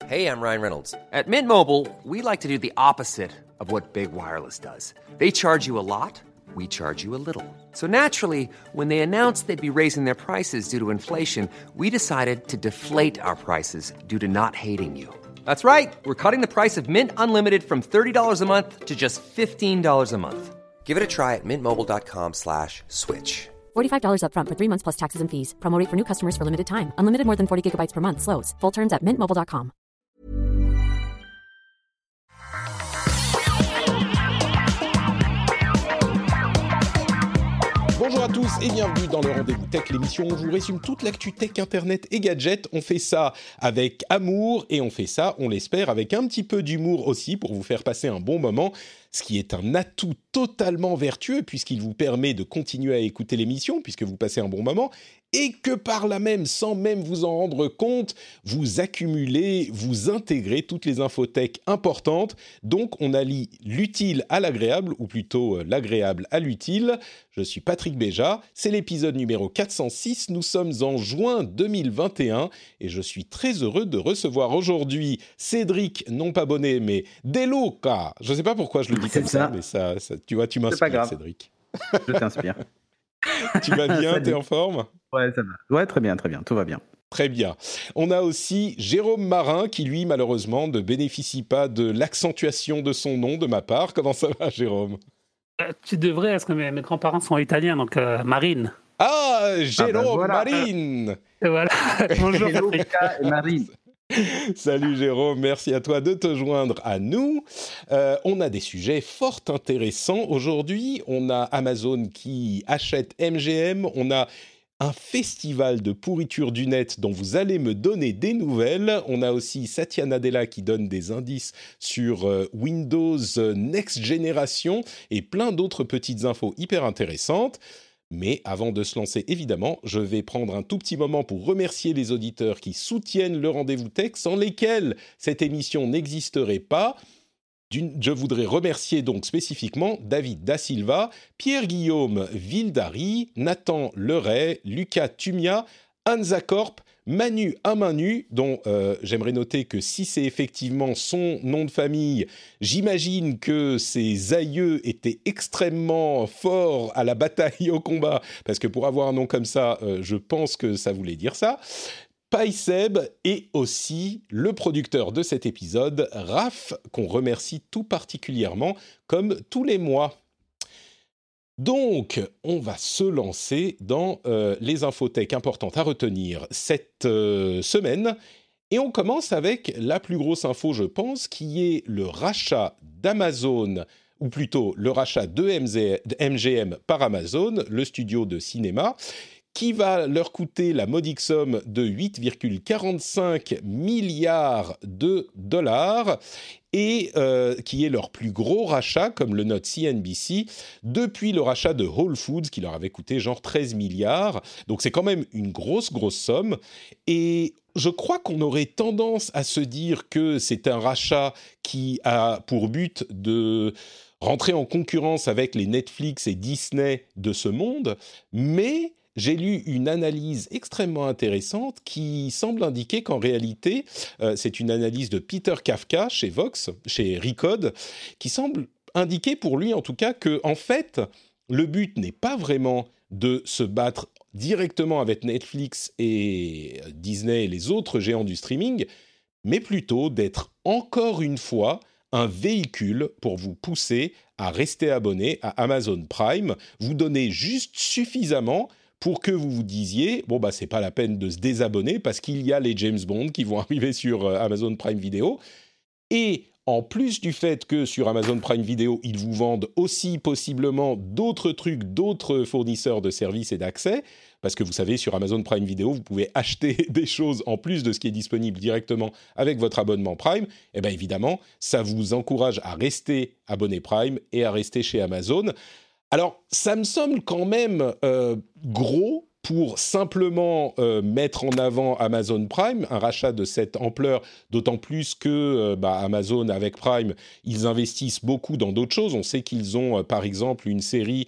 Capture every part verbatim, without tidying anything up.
Hey, I'm Ryan Reynolds. At Mint Mobile, we like to do the opposite of what Big Wireless does. They charge you a lot, we charge you a little. So naturally, when they announced they'd be raising their prices due to inflation, we decided to deflate our prices due to not hating you. That's right. We're cutting the price of Mint Unlimited from thirty dollars a month to just fifteen dollars a month. Give it a try at mintmobile.com slash switch. forty-five dollars up front for three months plus taxes and fees. Promo rate for new customers for limited time. Unlimited more than forty gigabytes per month. Slows full terms at mint mobile dot com. Bonjour à tous et bienvenue dans le Rendez-vous Tech, l'émission où on vous résume toute l'actu tech, internet et gadgets. On fait ça avec amour et on fait ça, on l'espère, avec un petit peu d'humour aussi pour vous faire passer un bon moment, ce qui est un atout totalement vertueux puisqu'il vous permet de continuer à écouter l'émission puisque vous passez un bon moment et que par là même, sans même vous en rendre compte, vous accumulez, vous intégrez toutes les infos tech importantes. Donc, on allie l'utile à l'agréable, ou plutôt euh, l'agréable à l'utile. Je suis Patrick Béja, c'est l'épisode numéro quatre cent six. Nous sommes en juin deux mille vingt et un et je suis très heureux de recevoir aujourd'hui Cédric, non pas Bonnet, mais Deluca. Je ne sais pas pourquoi je le dis comme ça, ça mais ça, ça, tu vois, tu m'inspires, Cédric. Je t'inspire. Tu vas bien, t'es en forme ? Ouais, ça va. Ouais, très bien, très bien, tout va bien. Très bien. On a aussi Jérôme Marin qui, lui, malheureusement, ne bénéficie pas de l'accentuation de son nom de ma part. Comment ça va, Jérôme ? euh, Tu devrais, parce que mes, mes grands-parents sont italiens, donc euh, Marine. Ah, Jérôme ah ben voilà. Marine Et voilà. Bonjour, Luca et Marine. Salut Jérôme, merci à toi de te joindre à nous. Euh, on a des sujets fort intéressants aujourd'hui. On a Amazon qui achète M G M. On a un festival de pourriture du net dont vous allez me donner des nouvelles. On a aussi Satya Nadella qui donne des indices sur euh, Windows Next Generation et plein d'autres petites infos hyper intéressantes. Mais avant de se lancer, évidemment, je vais prendre un tout petit moment pour remercier les auditeurs qui soutiennent le Rendez-vous Tech, sans lesquels cette émission n'existerait pas. D'une, je voudrais remercier donc spécifiquement David Da Silva, Pierre-Guillaume Vildary, Nathan Leray, Lucas Tumia, Anza Corp, Manu à main nue, dont euh, j'aimerais noter que si c'est effectivement son nom de famille, j'imagine que ses aïeux étaient extrêmement forts à la bataille au combat, parce que pour avoir un nom comme ça, euh, je pense que ça voulait dire ça. Paiseb et aussi le producteur de cet épisode, Raph, qu'on remercie tout particulièrement, comme tous les mois. Donc, on va se lancer dans euh, les infotech importantes à retenir cette euh, semaine. Et on commence avec la plus grosse info, je pense, qui est le rachat d'Amazon, ou plutôt le rachat de M G M par Amazon, le studio de cinéma, qui va leur coûter la modique somme de huit virgule quarante-cinq milliards de dollars et euh, qui est leur plus gros rachat, comme le note C N B C, depuis le rachat de Whole Foods, qui leur avait coûté genre treize milliards. Donc c'est quand même une grosse, grosse somme. Et je crois qu'on aurait tendance à se dire que c'est un rachat qui a pour but de rentrer en concurrence avec les Netflix et Disney de ce monde, mais j'ai lu une analyse extrêmement intéressante qui semble indiquer qu'en réalité, euh, c'est une analyse de Peter Kafka chez Vox, chez Recode, qui semble indiquer pour lui en tout cas que en fait, le but n'est pas vraiment de se battre directement avec Netflix et Disney et les autres géants du streaming, mais plutôt d'être encore une fois un véhicule pour vous pousser à rester abonné à Amazon Prime, vous donner juste suffisamment pour que vous vous disiez, bon, bah, c'est pas la peine de se désabonner parce qu'il y a les James Bond qui vont arriver sur euh, Amazon Prime Video. Et en plus du fait que sur Amazon Prime Video, ils vous vendent aussi possiblement d'autres trucs, d'autres fournisseurs de services et d'accès, parce que vous savez, sur Amazon Prime Video, vous pouvez acheter des choses en plus de ce qui est disponible directement avec votre abonnement Prime. Et bien évidemment, ça vous encourage à rester abonné Prime et à rester chez Amazon. Alors, ça me semble quand même euh, gros pour simplement euh, mettre en avant Amazon Prime, un rachat de cette ampleur, d'autant plus que euh, bah, Amazon, avec Prime, ils investissent beaucoup dans d'autres choses. On sait qu'ils ont, euh, par exemple, une série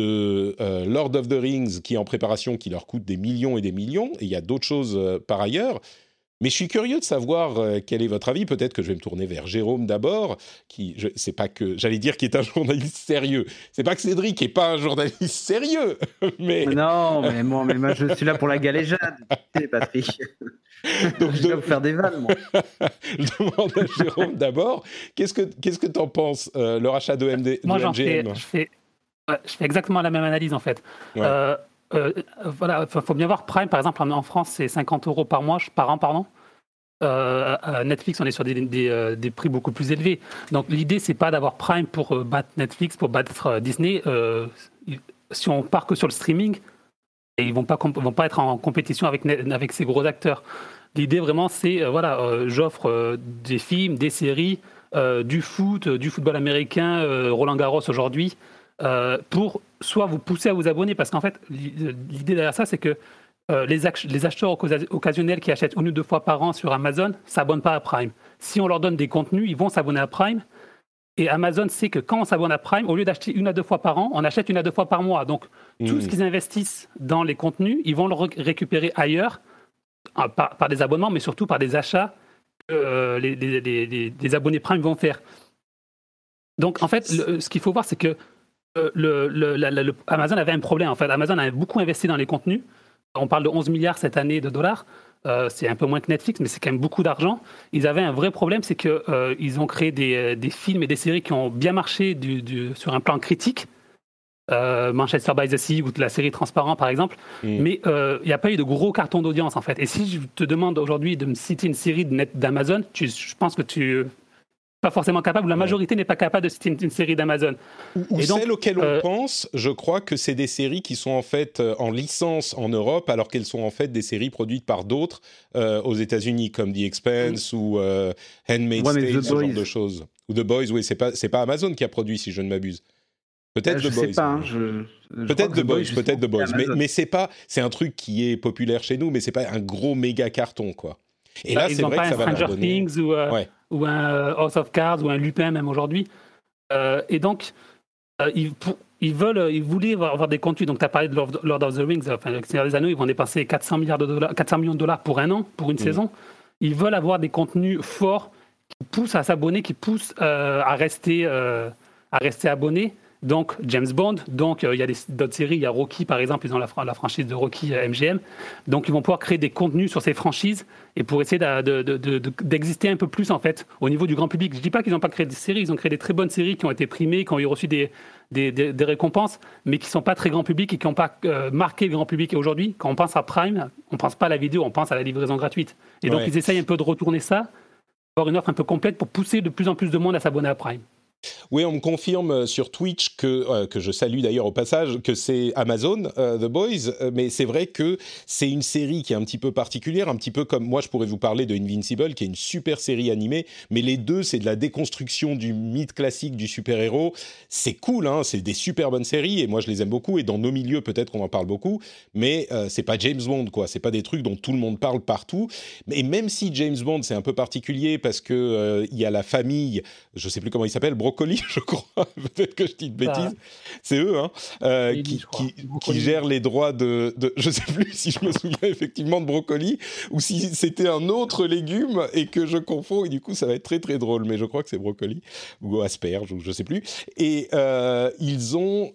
de euh, Lord of the Rings qui est en préparation, qui leur coûte des millions et des millions, et il y a d'autres choses euh, par ailleurs. Mais je suis curieux de savoir euh, quel est votre avis. Peut-être que je vais me tourner vers Jérôme d'abord, qui, je, c'est pas que, j'allais dire qu'il est un journaliste sérieux. C'est pas que Cédric est pas un journaliste sérieux, mais... Non, mais moi, mais moi, je suis là pour la galéjade, tu sais, Patrick. Donc, je suis là pour faire des vannes, moi. Je demande à Jérôme d'abord, qu'est-ce que qu'est-ce que t'en penses, euh, le rachat de, M D, Moi, de j'en M G M? fais, je fais, ouais, je fais exactement la même analyse en fait. Ouais. Euh, euh, voilà, faut faut bien voir Prime, par exemple, en, en France, c'est cinquante euros par mois, par an, pardon. Euh, à Netflix, on est sur des, des, euh, des prix beaucoup plus élevés. Donc l'idée, c'est pas d'avoir Prime pour euh, battre Netflix, pour battre euh, Disney. Euh, si on part que sur le streaming, et ils vont pas comp- vont pas être en compétition avec Net- avec ces gros acteurs. L'idée vraiment, c'est euh, voilà, euh, j'offre euh, des films, des séries, euh, du foot, euh, du football américain, euh, Roland Garros aujourd'hui, euh, pour soit vous pousser à vous abonner, parce qu'en fait, l'idée derrière ça, c'est que euh, les, ach- les acheteurs occa- occasionnels qui achètent une ou deux fois par an sur Amazon s'abonnent pas à Prime. Si on leur donne des contenus, ils vont s'abonner à Prime. Et Amazon sait que quand on s'abonne à Prime, au lieu d'acheter une à deux fois par an, on achète une à deux fois par mois. Donc, tout Mmh. ce qu'ils investissent dans les contenus, ils vont le ré- récupérer ailleurs, euh, par, par des abonnements, mais surtout par des achats que euh, les, les- les- les- les abonnés Prime vont faire. Donc, en fait, le- ce qu'il faut voir, c'est que euh, le, le- la- la- le- Amazon avait un problème. En fait, Amazon a beaucoup investi dans les contenus. On parle de onze milliards cette année de dollars. Euh, c'est un peu moins que Netflix, mais c'est quand même beaucoup d'argent. Ils avaient un vrai problème, c'est qu'ils euh, ont créé des, des films et des séries qui ont bien marché du, du- sur un plan critique. Euh, Manchester by the Sea ou la série Transparent, par exemple. Mm. Mais euh, il n'y a pas eu de gros cartons d'audience, en fait. Et si je te demande aujourd'hui de me citer une série de net- d'Amazon, tu- je pense que tu pas forcément capable, la majorité n'est pas capable de citer une, une série d'Amazon. Ou, ou Et donc, celles auxquelles on euh, pense, je crois que c'est des séries qui sont en fait euh, en licence en Europe, alors qu'elles sont en fait des séries produites par d'autres euh, aux États-Unis, comme The Expanse ou euh, Handmaid's Ouais, mais Tale, The ce genre Boys. de choses. Ou The Boys, oui, c'est pas c'est pas Amazon qui a produit, si je ne m'abuse. Peut-être Euh, je The sais Boys. pas, hein, je, je Peut-être crois que The Boys, justement, peut-être The Boys, c'est mais, Amazon. mais c'est pas, c'est un truc qui est populaire chez nous, mais c'est pas un gros méga carton, quoi. Et là, ils c'est n'ont vrai pas que ça un va leur Stranger donner. Things ou, euh, Ouais. ou un euh, House of Cards ou un Lupin même aujourd'hui. Euh, et donc, euh, ils, pour- ils veulent, ils voulaient avoir, avoir des contenus. Donc, tu as parlé de Lord, Lord of the Rings, enfin, le Seigneur des Anneaux, ils vont dépenser quatre cents milliards de dollars, quatre cents millions de dollars pour un an, pour une Mm. saison. Ils veulent avoir des contenus forts qui poussent à s'abonner, qui poussent euh, à rester, euh, à rester abonnés. Donc, James Bond, donc euh, il y a des- d'autres séries, il y a Rocky par exemple, ils ont la, fran- la franchise de Rocky euh, M G M. Donc, ils vont pouvoir créer des contenus sur ces franchises et pour essayer d'a- de- de- de- de- d'exister un peu plus en fait au niveau du grand public. Je ne dis pas qu'ils n'ont pas créé des séries, ils ont créé des très bonnes séries qui ont été primées, qui ont eu reçu des, des, des- des récompenses, mais qui ne sont pas très grand public et qui n'ont pas euh, marqué le grand public. Et aujourd'hui, quand on pense à Prime, on ne pense pas à la vidéo, on pense à la livraison gratuite. Et donc, Ouais. ils essayent un peu de retourner ça, avoir une offre un peu complète pour pousser de plus en plus de monde à s'abonner à Prime. Oui, on me confirme sur Twitch, que, euh, que je salue d'ailleurs au passage, que c'est Amazon, euh, The Boys, euh, mais c'est vrai que c'est une série qui est un petit peu particulière, un petit peu comme, moi je pourrais vous parler de Invincible, qui est une super série animée, mais les deux, c'est de la déconstruction du mythe classique du super-héros. C'est cool, hein, c'est des super bonnes séries, et moi je les aime beaucoup, et dans nos milieux, peut-être qu'on en parle beaucoup, mais euh, c'est pas James Bond, quoi, c'est pas des trucs dont tout le monde parle partout, et même si James Bond, c'est un peu particulier, parce que euh, il y a la famille, je sais plus comment il s'appelle, Brocoli, je crois, peut-être que je dis de bêtises, c'est eux, hein, euh, Oui, qui, je crois. qui, Brocoli. qui gèrent les droits de, de... Je sais plus si je me souviens effectivement de brocoli, ou si c'était un autre légume, et que je confonds, et du coup ça va être très très drôle, mais je crois que c'est brocoli, ou asperge, ou je sais plus, et euh, ils ont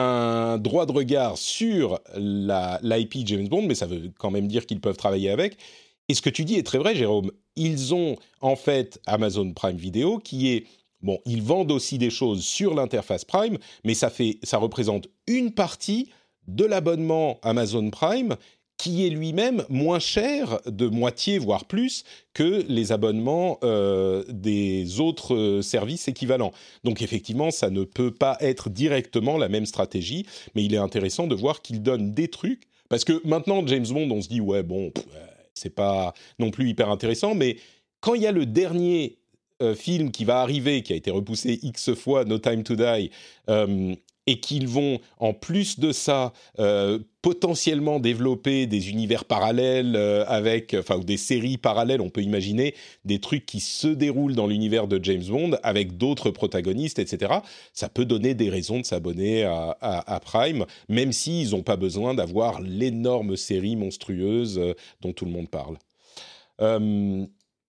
un droit de regard sur la, l'I P James Bond, mais ça veut quand même dire qu'ils peuvent travailler avec. Et ce que tu dis est très vrai, Jérôme. Ils ont en fait Amazon Prime Video, qui est... Bon, ils vendent aussi des choses sur l'interface Prime, mais ça, fait, ça représente une partie de l'abonnement Amazon Prime qui est lui-même moins cher, de moitié, voire plus, que les abonnements euh, des autres euh, services équivalents. Donc effectivement, ça ne peut pas être directement la même stratégie, mais il est intéressant de voir qu'ils donnent des trucs, parce que maintenant, James Bond, on se dit, ouais, bon, pff, c'est pas non plus hyper intéressant, mais quand il y a le dernier... Euh, film qui va arriver, qui a été repoussé X fois, No Time to Die, euh, et qu'ils vont, en plus de ça, euh, potentiellement développer des univers parallèles euh, avec, enfin, ou des séries parallèles, on peut imaginer des trucs qui se déroulent dans l'univers de James Bond avec d'autres protagonistes, et cetera. Ça peut donner des raisons de s'abonner à, à, à Prime, même s'ils n'ont pas besoin d'avoir l'énorme série monstrueuse euh, dont tout le monde parle. Euh,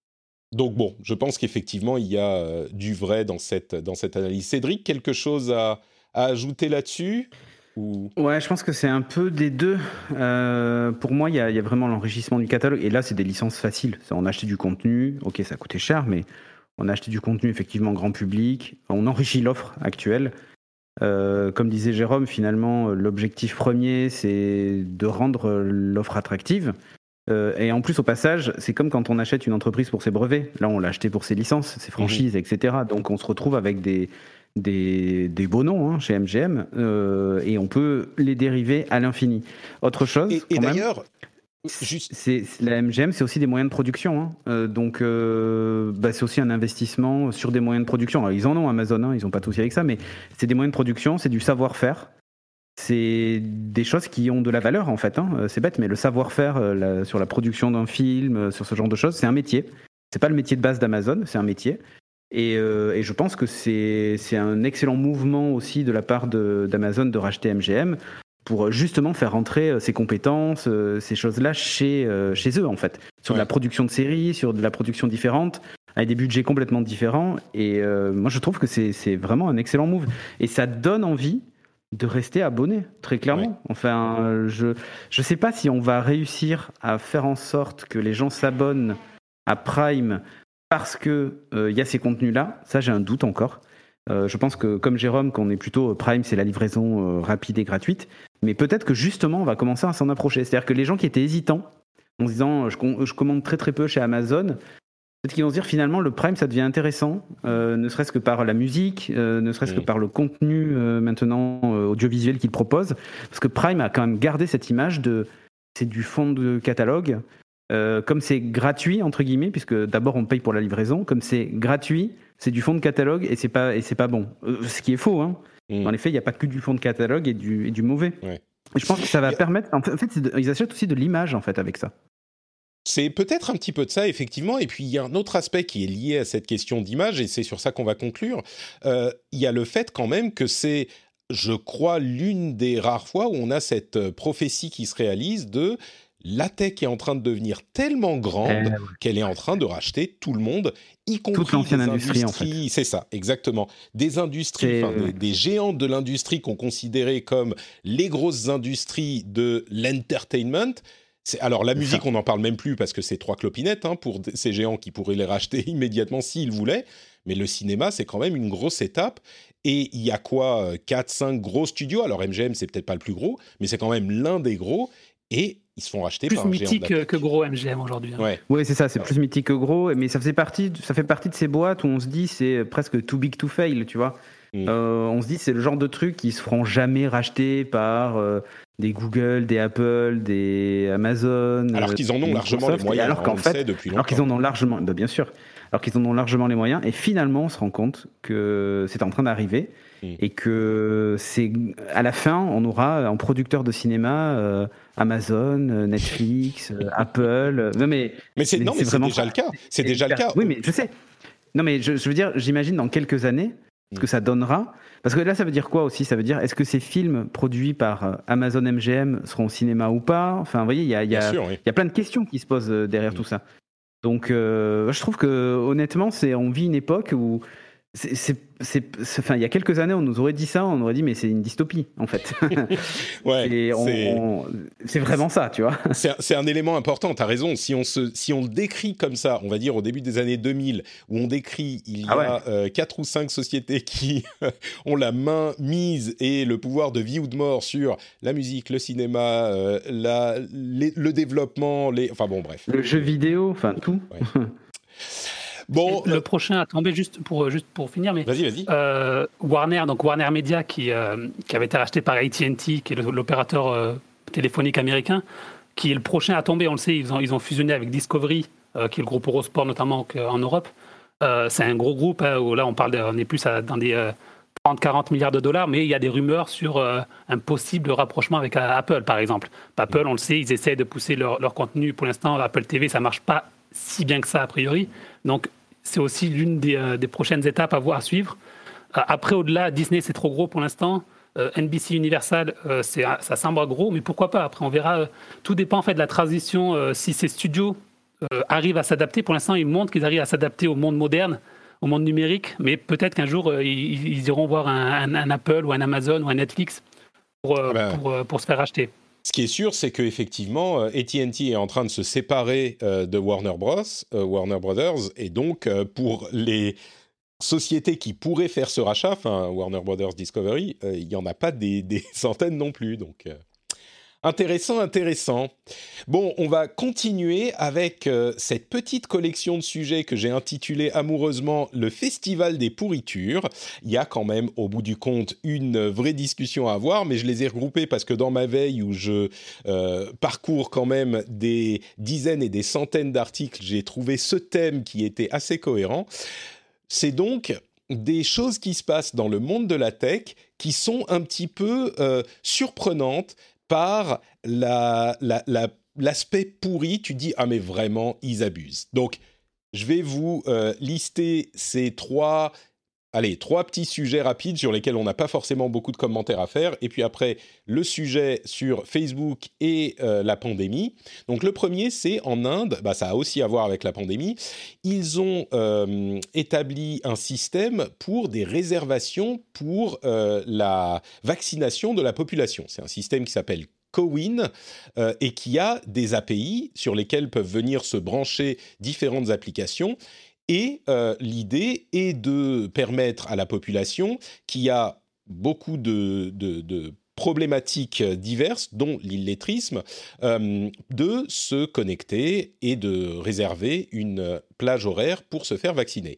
donc bon, je pense qu'effectivement, il y a euh, du vrai dans cette, dans cette analyse. Cédric, quelque chose à, à ajouter là-dessus ou... Ouais, je pense que c'est un peu des deux. Euh, pour moi, il y, y a vraiment l'enrichissement du catalogue. Et là, c'est des licences faciles. C'est, on a acheté du contenu. Ok, ça coûtait cher, mais on a acheté du contenu effectivement grand public. On enrichit l'offre actuelle. Euh, comme disait Jérôme, finalement, l'objectif premier, c'est de rendre l'offre attractive. Euh, et en plus, au passage, c'est comme quand on achète une entreprise pour ses brevets. Là, on l'a acheté pour ses licences, ses franchises, mmh. et cetera. Donc, on se retrouve avec des, des, des beaux noms hein, chez M G M euh, et on peut les dériver à l'infini. Autre chose, et, et d'ailleurs, juste... c'est, c'est, la M G M, c'est aussi des moyens de production. Hein. Euh, donc, euh, bah, c'est aussi un investissement sur des moyens de production. Alors, ils en ont Amazon, hein, ils n'ont pas tout avec ça, mais c'est des moyens de production, c'est du savoir-faire. C'est des choses qui ont de la valeur en fait, hein. C'est bête, mais le savoir-faire euh, la, sur la production d'un film, euh, sur ce genre de choses, c'est un métier. C'est pas le métier de base d'Amazon, c'est un métier. Et, euh, et je pense que c'est, c'est un excellent mouvement aussi de la part de, d'Amazon de racheter M G M pour justement faire rentrer ces compétences, euh, ces choses-là chez, euh, chez eux en fait. Sur ouais. de la production de séries, sur de la production différente, avec des budgets complètement différents. Et euh, moi je trouve que c'est, c'est vraiment un excellent move. Et ça donne envie de rester abonné, très clairement. Ouais. Enfin, je je sais pas si on va réussir à faire en sorte que les gens s'abonnent à Prime parce que il euh, y a ces contenus-là. Ça, j'ai un doute encore. Euh, je pense que, comme Jérôme, qu'on est plutôt Prime, c'est la livraison euh, rapide et gratuite. Mais peut-être que justement, on va commencer à s'en approcher. C'est-à-dire que les gens qui étaient hésitants, en se disant, je, je commande très très peu chez Amazon, peut-être qu'ils vont se dire finalement le Prime ça devient intéressant, euh, ne serait-ce que par la musique, euh, ne serait-ce mmh. que par le contenu euh, maintenant euh, audiovisuel qu'il propose, parce que Prime a quand même gardé cette image de c'est du fond de catalogue, euh, comme c'est gratuit entre guillemets, puisque d'abord on paye pour la livraison, comme c'est gratuit, c'est du fond de catalogue et c'est pas et c'est pas bon, euh, ce qui est faux. Hein. Mmh. En effet, il n'y a pas que du fond de catalogue et du, et du mauvais. Ouais. Et je pense que ça va permettre. En fait, c'est de, ils achètent aussi de l'image en fait avec ça. C'est peut-être un petit peu de ça, effectivement. Et puis, il y a un autre aspect qui est lié à cette question d'image, et c'est sur ça qu'on va conclure. Euh, il y a le fait quand même que c'est, je crois, l'une des rares fois où on a cette prophétie qui se réalise de la tech est en train de devenir tellement grande euh, ouais. qu'elle est en train de racheter tout le monde, y compris toute l'ancienne des industrie, industries. En fait. C'est ça, exactement. Des industries, enfin, des, des géants de l'industrie qu'on considérait comme les grosses industries de l'entertainment. C'est, alors la musique, ça. On n'en parle même plus parce que c'est trois clopinettes hein, pour ces géants qui pourraient les racheter immédiatement s'ils voulaient. Mais le cinéma, c'est quand même une grosse étape. Et il y a quoi, quatre, cinq gros studios. Alors M G M, c'est peut-être pas le plus gros, mais c'est quand même l'un des gros. Et ils se font racheter plus par un géant de la tech. Plus mythique que gros M G M aujourd'hui. Hein. Ouais. Oui, c'est ça, c'est plus mythique que gros. Mais ça faisait partie, ça fait partie de ces boîtes où on se dit c'est presque too big to fail, tu vois. Mmh. Euh, on se dit c'est le genre de trucs qui se feront jamais racheter par euh, des Google, des Apple, des Amazon. Alors qu'ils en ont largement les moyens. Alors qu'en on fait, le sait depuis longtemps. alors qu'ils en ont largement, bah bien sûr. Alors qu'ils en ont largement les moyens. Et finalement, on se rend compte que c'est en train d'arriver mmh. et que c'est à la fin, on aura en producteur de cinéma euh, Amazon, Netflix, euh, Apple. Non mais, mais c'est, non, mais c'est, c'est déjà le cas. C'est, c'est déjà le cas. Oui, mais je sais. Non mais je, je veux dire, j'imagine dans quelques années. Ce que ça donnera. Parce que là, ça veut dire quoi aussi ? Ça veut dire, est-ce que ces films produits par Amazon M G M seront au cinéma ou pas ? Enfin, vous voyez, il y a, y, a, oui. y a plein de questions qui se posent derrière mmh. tout ça. Donc, euh, je trouve que, honnêtement, c'est, on vit une époque où... C'est, c'est, c'est, c'est, enfin, il y a quelques années, on nous aurait dit ça, on aurait dit, mais c'est une dystopie, en fait. ouais, Et on, c'est... On, c'est vraiment ça, tu vois. C'est un, c'est un élément important, tu as raison. Si on, se, si on le décrit comme ça, on va dire au début des années deux mille, où on décrit, il y ah ouais. a euh, quatre ou cinq sociétés qui ont la main mise et le pouvoir de vie ou de mort sur la musique, le cinéma, euh, la, les, le développement, les... enfin bon, bref. Le jeu vidéo, enfin tout. Ouais. Bon, le euh... prochain à tomber, juste pour, juste pour finir, mais vas-y, vas-y. Euh, Warner, donc Warner Media, qui, euh, qui avait été racheté par A T and T, qui est l'opérateur euh, téléphonique américain, qui est le prochain à tomber. On le sait, ils ont, ils ont fusionné avec Discovery, euh, qui est le groupe Eurosport notamment en Europe. Euh, c'est un gros groupe, hein, où là on parle, de, on est plus à, dans des euh, trente à quarante milliards de dollars, mais il y a des rumeurs sur euh, un possible rapprochement avec euh, Apple, par exemple. Apple, on le sait, ils essaient de pousser leur, leur contenu. Pour l'instant, Apple T V, ça marche pas si bien que ça a priori, donc c'est aussi l'une des, euh, des prochaines étapes à voir, à suivre. Euh, après, au-delà, Disney c'est trop gros pour l'instant, euh, N B C Universal euh, c'est, ça semble gros, mais pourquoi pas, après on verra, euh, tout dépend en fait de la transition, euh, si ces studios euh, arrivent à s'adapter. Pour l'instant, ils montrent qu'ils arrivent à s'adapter au monde moderne, au monde numérique, mais peut-être qu'un jour, euh, ils, ils iront voir un, un, un Apple ou un Amazon ou un Netflix pour, euh, ben, pour, euh, pour se faire acheter. Ce qui est sûr, c'est qu'effectivement, A T and T est en train de se séparer euh, de Warner Bros, euh, Warner Brothers, et donc euh, pour les sociétés qui pourraient faire ce rachat, enfin Warner Brothers Discovery, euh, il n'y en a pas des, des centaines non plus, donc... Euh Intéressant, intéressant. Bon, on va continuer avec euh, cette petite collection de sujets que j'ai intitulée amoureusement « Le Festival des pourritures ». Il y a quand même, au bout du compte, une vraie discussion à avoir, mais je les ai regroupés parce que dans ma veille où je euh, parcours quand même des dizaines et des centaines d'articles, j'ai trouvé ce thème qui était assez cohérent. C'est donc des choses qui se passent dans le monde de la tech qui sont un petit peu euh, surprenantes, par la, la, la, l'aspect pourri, tu dis « Ah mais vraiment, ils abusent ». Donc, je vais vous euh, lister ces trois, allez, trois petits sujets rapides sur lesquels on n'a pas forcément beaucoup de commentaires à faire. Et puis après, le sujet sur Facebook et euh, la pandémie. Donc, le premier, c'est en Inde, bah, ça a aussi à voir avec la pandémie. Ils ont euh, établi un système pour des réservations pour euh, la vaccination de la population. C'est un système qui s'appelle Cowin euh, et qui a des A P I sur lesquels peuvent venir se brancher différentes applications. Et euh, l'idée est de permettre à la population qui a beaucoup de, de, de problématiques diverses, dont l'illettrisme, euh, de se connecter et de réserver une plage horaire pour se faire vacciner.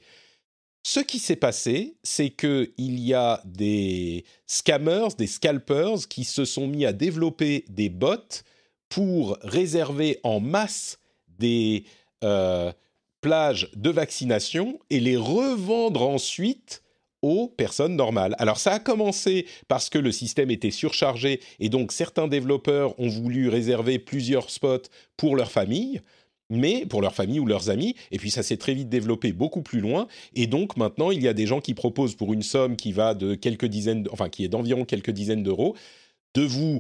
Ce qui s'est passé, c'est qu'il y a des scammers, des scalpers qui se sont mis à développer des bots pour réserver en masse des euh, plages de vaccination et les revendre ensuite aux personnes normales. Alors ça a commencé parce que le système était surchargé et donc certains développeurs ont voulu réserver plusieurs spots pour leur famille. mais pour leur famille ou leurs amis, et puis ça s'est très vite développé beaucoup plus loin, et donc maintenant il y a des gens qui proposent pour une somme qui va de quelques dizaines, enfin qui est d'environ quelques dizaines d'euros, de vous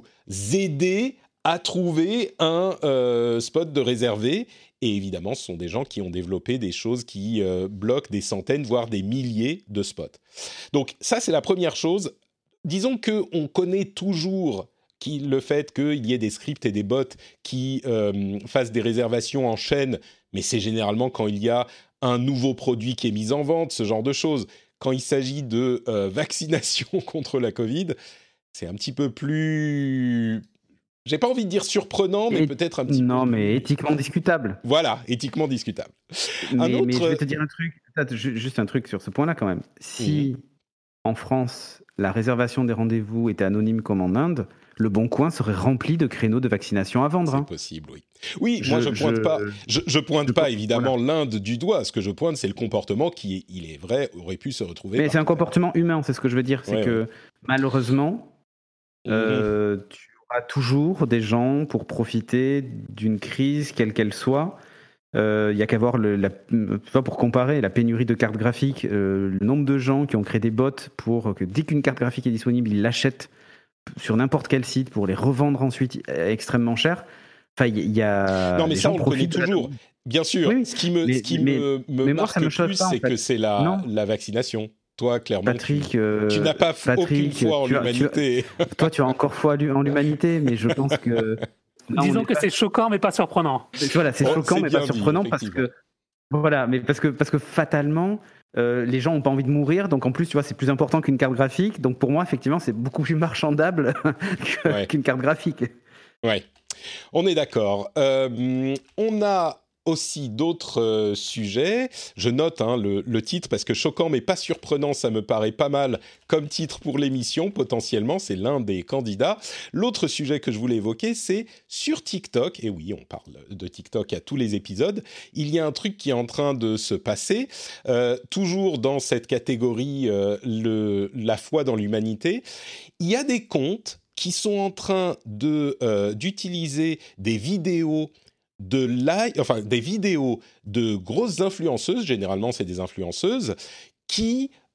aider à trouver un euh, spot de réservé, et évidemment ce sont des gens qui ont développé des choses qui euh, bloquent des centaines, voire des milliers de spots. Donc ça c'est la première chose. Disons qu'on connaît toujours Qui, le fait qu'il y ait des scripts et des bots qui euh, fassent des réservations en chaîne, mais c'est généralement quand il y a un nouveau produit qui est mis en vente, ce genre de choses. Quand il s'agit de euh, vaccination contre la Covid, c'est un petit peu plus... J'ai pas envie de dire surprenant, mais Et... peut-être un petit non, peu... Non, mais éthiquement discutable. Voilà, éthiquement discutable. Mais, un autre... mais je vais te dire un truc, juste un truc sur ce point-là quand même. Si mmh. en France, la réservation des rendez-vous était anonyme comme en Inde, Le Bon Coin serait rempli de créneaux de vaccination à vendre. C'est hein. possible, oui. Oui, je, moi je pointe je, pas, je, je pointe je, pas évidemment voilà. l'Inde du doigt. Ce que je pointe, c'est le comportement qui, il est vrai, aurait pu se retrouver. Mais c'est un comportement humain, c'est ce que je veux dire. C'est ouais, que ouais. malheureusement, mmh. euh, tu auras toujours des gens pour profiter d'une crise, quelle qu'elle soit. Il euh, y a qu'à voir, le, la, pour comparer, la pénurie de cartes graphiques, euh, le nombre de gens qui ont créé des bots pour que dès qu'une carte graphique est disponible, ils l'achètent sur n'importe quel site pour les revendre ensuite extrêmement cher. Enfin, il y a. Non, mais ça, on le connaît toujours. Bien sûr. Oui, ce qui me, mais, ce qui mais, me, me mais marque moi, plus, c'est que c'est la, la vaccination. Toi, clairement, Patrick, tu, euh, tu n'as pas Patrick, aucune foi en tu as, l'humanité. Tu as, toi, tu as encore foi en l'humanité, mais je pense que. Là, Disons que pas... c'est choquant, mais pas surprenant. Voilà, c'est oh, choquant, c'est mais pas surprenant dit, parce que. Voilà, mais parce que, parce que fatalement, euh, les gens n'ont pas envie de mourir, donc en plus, tu vois, c'est plus important qu'une carte graphique. Donc pour moi, effectivement, c'est beaucoup plus marchandable que, ouais. qu'une carte graphique. Ouais, on est d'accord. Euh, on a aussi d'autres euh, sujets. Je note hein, le, le titre parce que choquant mais pas surprenant, ça me paraît pas mal comme titre pour l'émission, potentiellement, c'est l'un des candidats. L'autre sujet que je voulais évoquer, c'est sur TikTok, et oui, on parle de TikTok à tous les épisodes, il y a un truc qui est en train de se passer, euh, toujours dans cette catégorie euh, le, la foi dans l'humanité. Il y a des comptes qui sont en train de, euh, d'utiliser des vidéos de live, enfin des vidéos de grosses influenceuses, généralement c'est des influenceuses, qui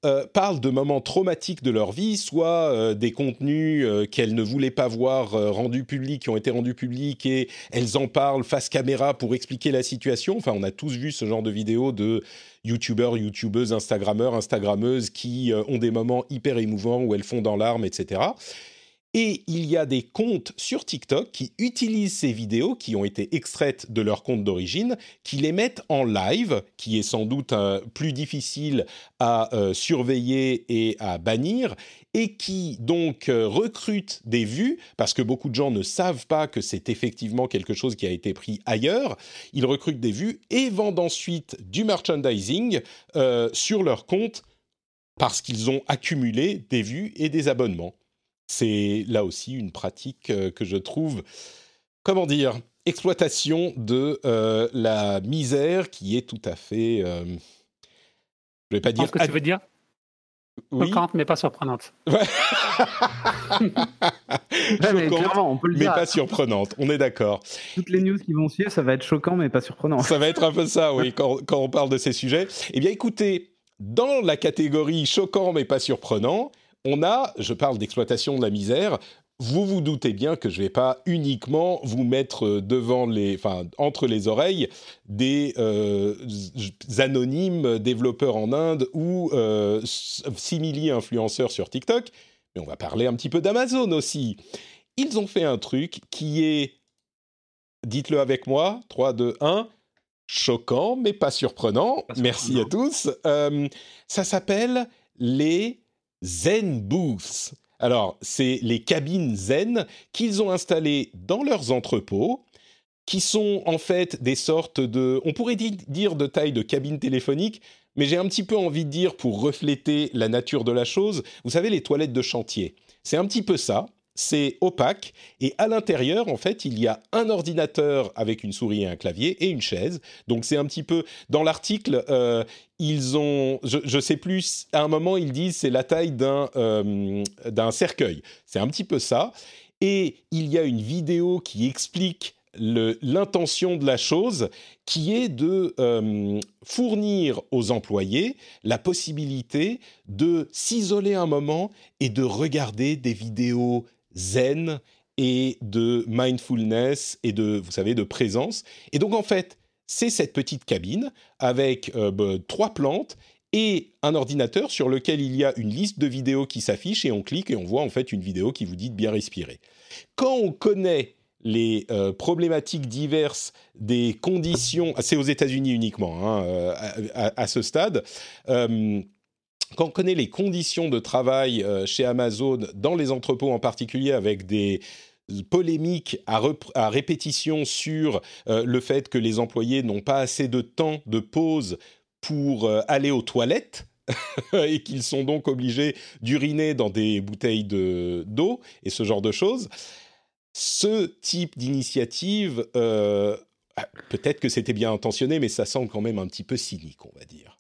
euh, parlent de moments traumatiques de leur vie, soit euh, des contenus euh, qu'elles ne voulaient pas voir euh, rendus publics, qui ont été rendus publics, et elles en parlent face caméra pour expliquer la situation. Enfin, on a tous vu ce genre de vidéos de youtubeurs, youtubeuses, instagrammeurs, instagrammeuses qui euh, ont des moments hyper émouvants où elles fondent en larmes, et cetera. Et il y a des comptes sur TikTok qui utilisent ces vidéos qui ont été extraites de leur compte d'origine, qui les mettent en live, qui est sans doute euh, plus difficile à euh, surveiller et à bannir, et qui donc euh, recrutent des vues, parce que beaucoup de gens ne savent pas que c'est effectivement quelque chose qui a été pris ailleurs. Ils recrutent des vues et vendent ensuite du merchandising euh, sur leur compte, parce qu'ils ont accumulé des vues et des abonnements. C'est là aussi une pratique euh, que je trouve, comment dire, exploitation de euh, la misère qui est tout à fait, euh, je ne vais pas dire... Je pense que ad... tu veux dire oui. Choquante, mais pas surprenante. Ouais. Ouais, mais clairement, on peut le mais dire. pas surprenante, on est d'accord. Toutes les news qui vont suivre, ça va être choquant, mais pas surprenant. Ça va être un peu ça, oui, quand, quand on parle de ces sujets. Eh bien, écoutez, dans la catégorie choquant, mais pas surprenant, on a, je parle d'exploitation de la misère, vous vous doutez bien que je ne vais pas uniquement vous mettre devant les, enfin, entre les oreilles des euh, anonymes développeurs en Inde ou euh, simili-influenceurs sur TikTok, mais on va parler un petit peu d'Amazon aussi. Ils ont fait un truc qui est, dites-le avec moi, trois, deux, un, choquant mais pas surprenant. Pas surprenant. Merci à tous. Euh, ça s'appelle les Zen Booths. Alors, c'est les cabines Zen qu'ils ont installées dans leurs entrepôts, qui sont en fait des sortes de... On pourrait dire de taille de cabines téléphoniques, mais j'ai un petit peu envie de dire, pour refléter la nature de la chose, vous savez, les toilettes de chantier. C'est un petit peu ça. C'est opaque, et à l'intérieur, en fait, il y a un ordinateur avec une souris et un clavier et une chaise. Donc, c'est un petit peu... Dans l'article, euh, ils ont... Je ne sais plus, à un moment, ils disent c'est la taille d'un, euh, d'un cercueil. C'est un petit peu ça. Et il y a une vidéo qui explique le, l'intention de la chose, qui est de euh, fournir aux employés la possibilité de s'isoler un moment et de regarder des vidéos zen et de mindfulness et de, vous savez, de présence. Et donc, en fait, c'est cette petite cabine avec euh, bah, trois plantes et un ordinateur sur lequel il y a une liste de vidéos qui s'affiche et on clique et on voit en fait une vidéo qui vous dit de bien respirer. Quand on connaît les euh, problématiques diverses des conditions, c'est aux États-Unis uniquement, hein, à, à, à ce stade, euh, quand on connaît les conditions de travail euh, chez Amazon, dans les entrepôts en particulier, avec des polémiques à, rep- à répétition sur euh, le fait que les employés n'ont pas assez de temps de pause pour euh, aller aux toilettes, et qu'ils sont donc obligés d'uriner dans des bouteilles de, d'eau, et ce genre de choses, ce type d'initiative, euh, peut-être que c'était bien intentionné, mais ça semble quand même un petit peu cynique, on va dire.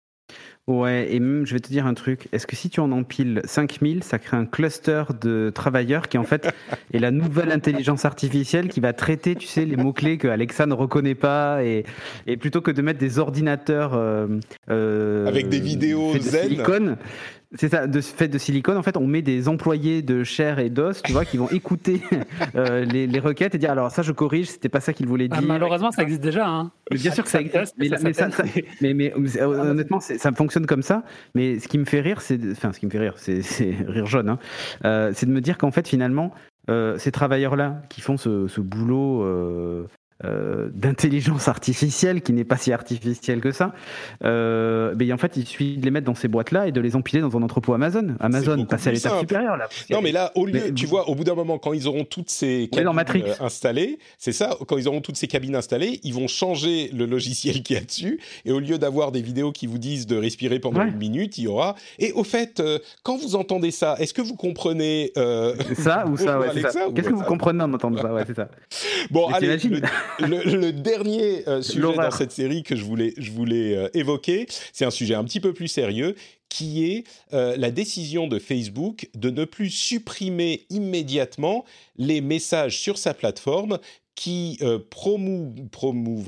Ouais, et même, je vais te dire un truc. Est-ce que si tu en empiles cinq mille, ça crée un cluster de travailleurs qui, en fait, est la nouvelle intelligence artificielle qui va traiter, tu sais, les mots-clés que Alexa ne reconnaît pas, et, et plutôt que de mettre des ordinateurs... Euh, euh, avec des vidéos faits de zen. Silicone, c'est ça, de, fait de silicone, en fait, on met des employés de chair et d'os, tu vois, qui vont écouter euh, les, les requêtes et dire, alors ça, je corrige, c'était pas ça qu'il voulait dire. Ah, malheureusement, ça existe déjà. Hein. Mais bien sûr que ça existe, mais, ça, mais, ça, ça, ça, mais, mais honnêtement, c'est, ça fonctionne comme ça. Mais ce qui me fait rire, c'est, enfin, ce qui me fait rire, c'est, c'est rire jaune, hein, euh, c'est de me dire qu'en fait, finalement, euh, ces travailleurs-là qui font ce, ce boulot euh, euh, d'intelligence artificielle, qui n'est pas si artificielle que ça, euh, ben, en fait, il suffit de les mettre dans ces boîtes-là et de les empiler dans un entrepôt Amazon. Amazon, passer à l'étape simple. supérieure. Là, non, mais là, au lieu, mais, tu vois, au bout d'un moment, quand ils auront toutes ces cabines euh, installées, c'est ça, quand ils auront toutes ces cabines installées, ils vont changer le logiciel qu'il y a dessus, et au lieu d'avoir des vidéos qui vous disent de respirer pendant ouais. une minute, il y aura... Et au fait, euh, quand vous entendez ça, est-ce que vous comprenez... Euh, ça ou ça, ouais, c'est ça. Qu'est-ce que vous comprenez en entendant ça? Ouais, c'est ça. Bon, mais allez, le, le, le dernier euh, sujet L'horreur. dans cette série que je voulais, je voulais euh, évoquer, c'est un sujet un petit peu plus sérieux, qui est euh, la décision de Facebook de ne plus supprimer immédiatement les messages sur sa plateforme qui euh, promou- promouvraient,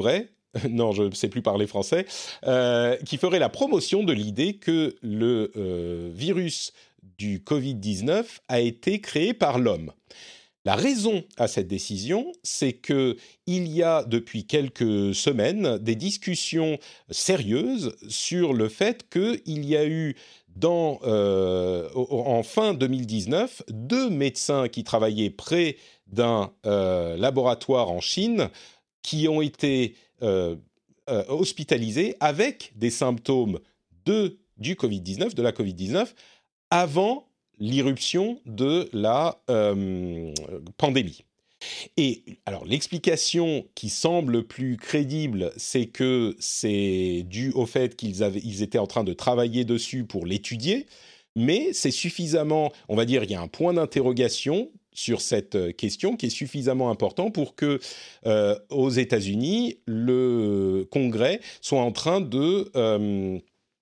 non, je ne sais plus parler français, euh, qui ferait la promotion de l'idée que le euh, virus du covid dix-neuf a été créé par l'homme. La raison à cette décision, c'est qu'il y a depuis quelques semaines des discussions sérieuses sur le fait qu'il y a eu dans, euh, en fin deux mille dix-neuf deux médecins qui travaillaient près d'un euh, laboratoire en Chine qui ont été euh, euh, hospitalisés avec des symptômes de, du covid dix-neuf, de la covid dix-neuf, avant l'irruption de la euh, pandémie. Et alors, l'explication qui semble plus crédible, c'est que c'est dû au fait qu'ils avaient, ils étaient en train de travailler dessus pour l'étudier, mais c'est suffisamment, on va dire, il y a un point d'interrogation sur cette question qui est suffisamment important pour que, euh, aux États-Unis, le Congrès soit en train de euh,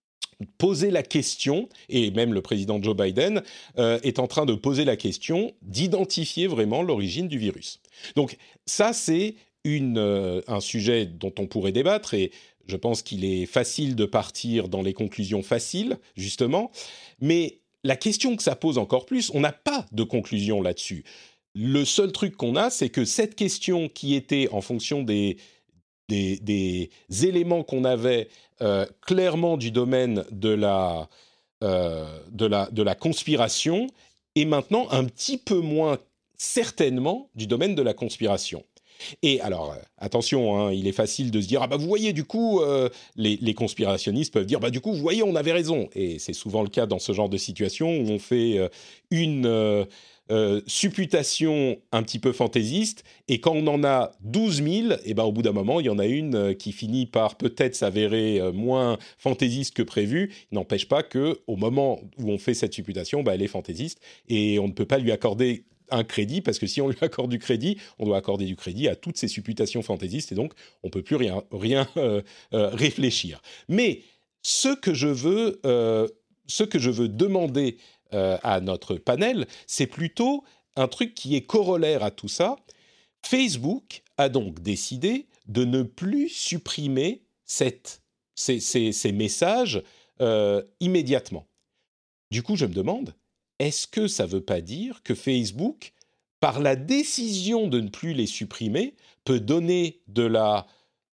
poser la question, et même le président Joe Biden euh, est en train de poser la question d'identifier vraiment l'origine du virus. Donc ça, c'est une, euh, un sujet dont on pourrait débattre, et je pense qu'il est facile de partir dans les conclusions faciles, justement, mais la question que ça pose encore plus, on n'a pas de conclusion là-dessus. Le seul truc qu'on a, c'est que cette question qui était en fonction des, des, des éléments qu'on avait Euh, clairement du domaine de la, euh, de, la, de la conspiration et maintenant un petit peu moins certainement du domaine de la conspiration. Et alors, euh, attention, hein, il est facile de se dire « Ah bah vous voyez, du coup, euh, les, les conspirationnistes peuvent dire « Bah du coup, vous voyez, on avait raison ». Et c'est souvent le cas dans ce genre de situation où on fait euh, une... Euh, Euh, supputation un petit peu fantaisiste, et quand on en a douze mille, et ben au bout d'un moment, il y en a une euh, qui finit par peut-être s'avérer euh, moins fantaisiste que prévu. Il n'empêche pas qu'au moment où on fait cette supputation, ben, elle est fantaisiste, et on ne peut pas lui accorder un crédit, parce que si on lui accorde du crédit, on doit accorder du crédit à toutes ces supputations fantaisistes, et donc on ne peut plus rien, rien euh, euh, réfléchir. Mais ce que je veux, euh, ce que je veux demander Euh, à notre panel, c'est plutôt un truc qui est corollaire à tout ça. Facebook a donc décidé de ne plus supprimer cette, ces, ces, ces messages euh, immédiatement. Du coup, je me demande, est-ce que ça ne veut pas dire que Facebook, par la décision de ne plus les supprimer, peut donner de la,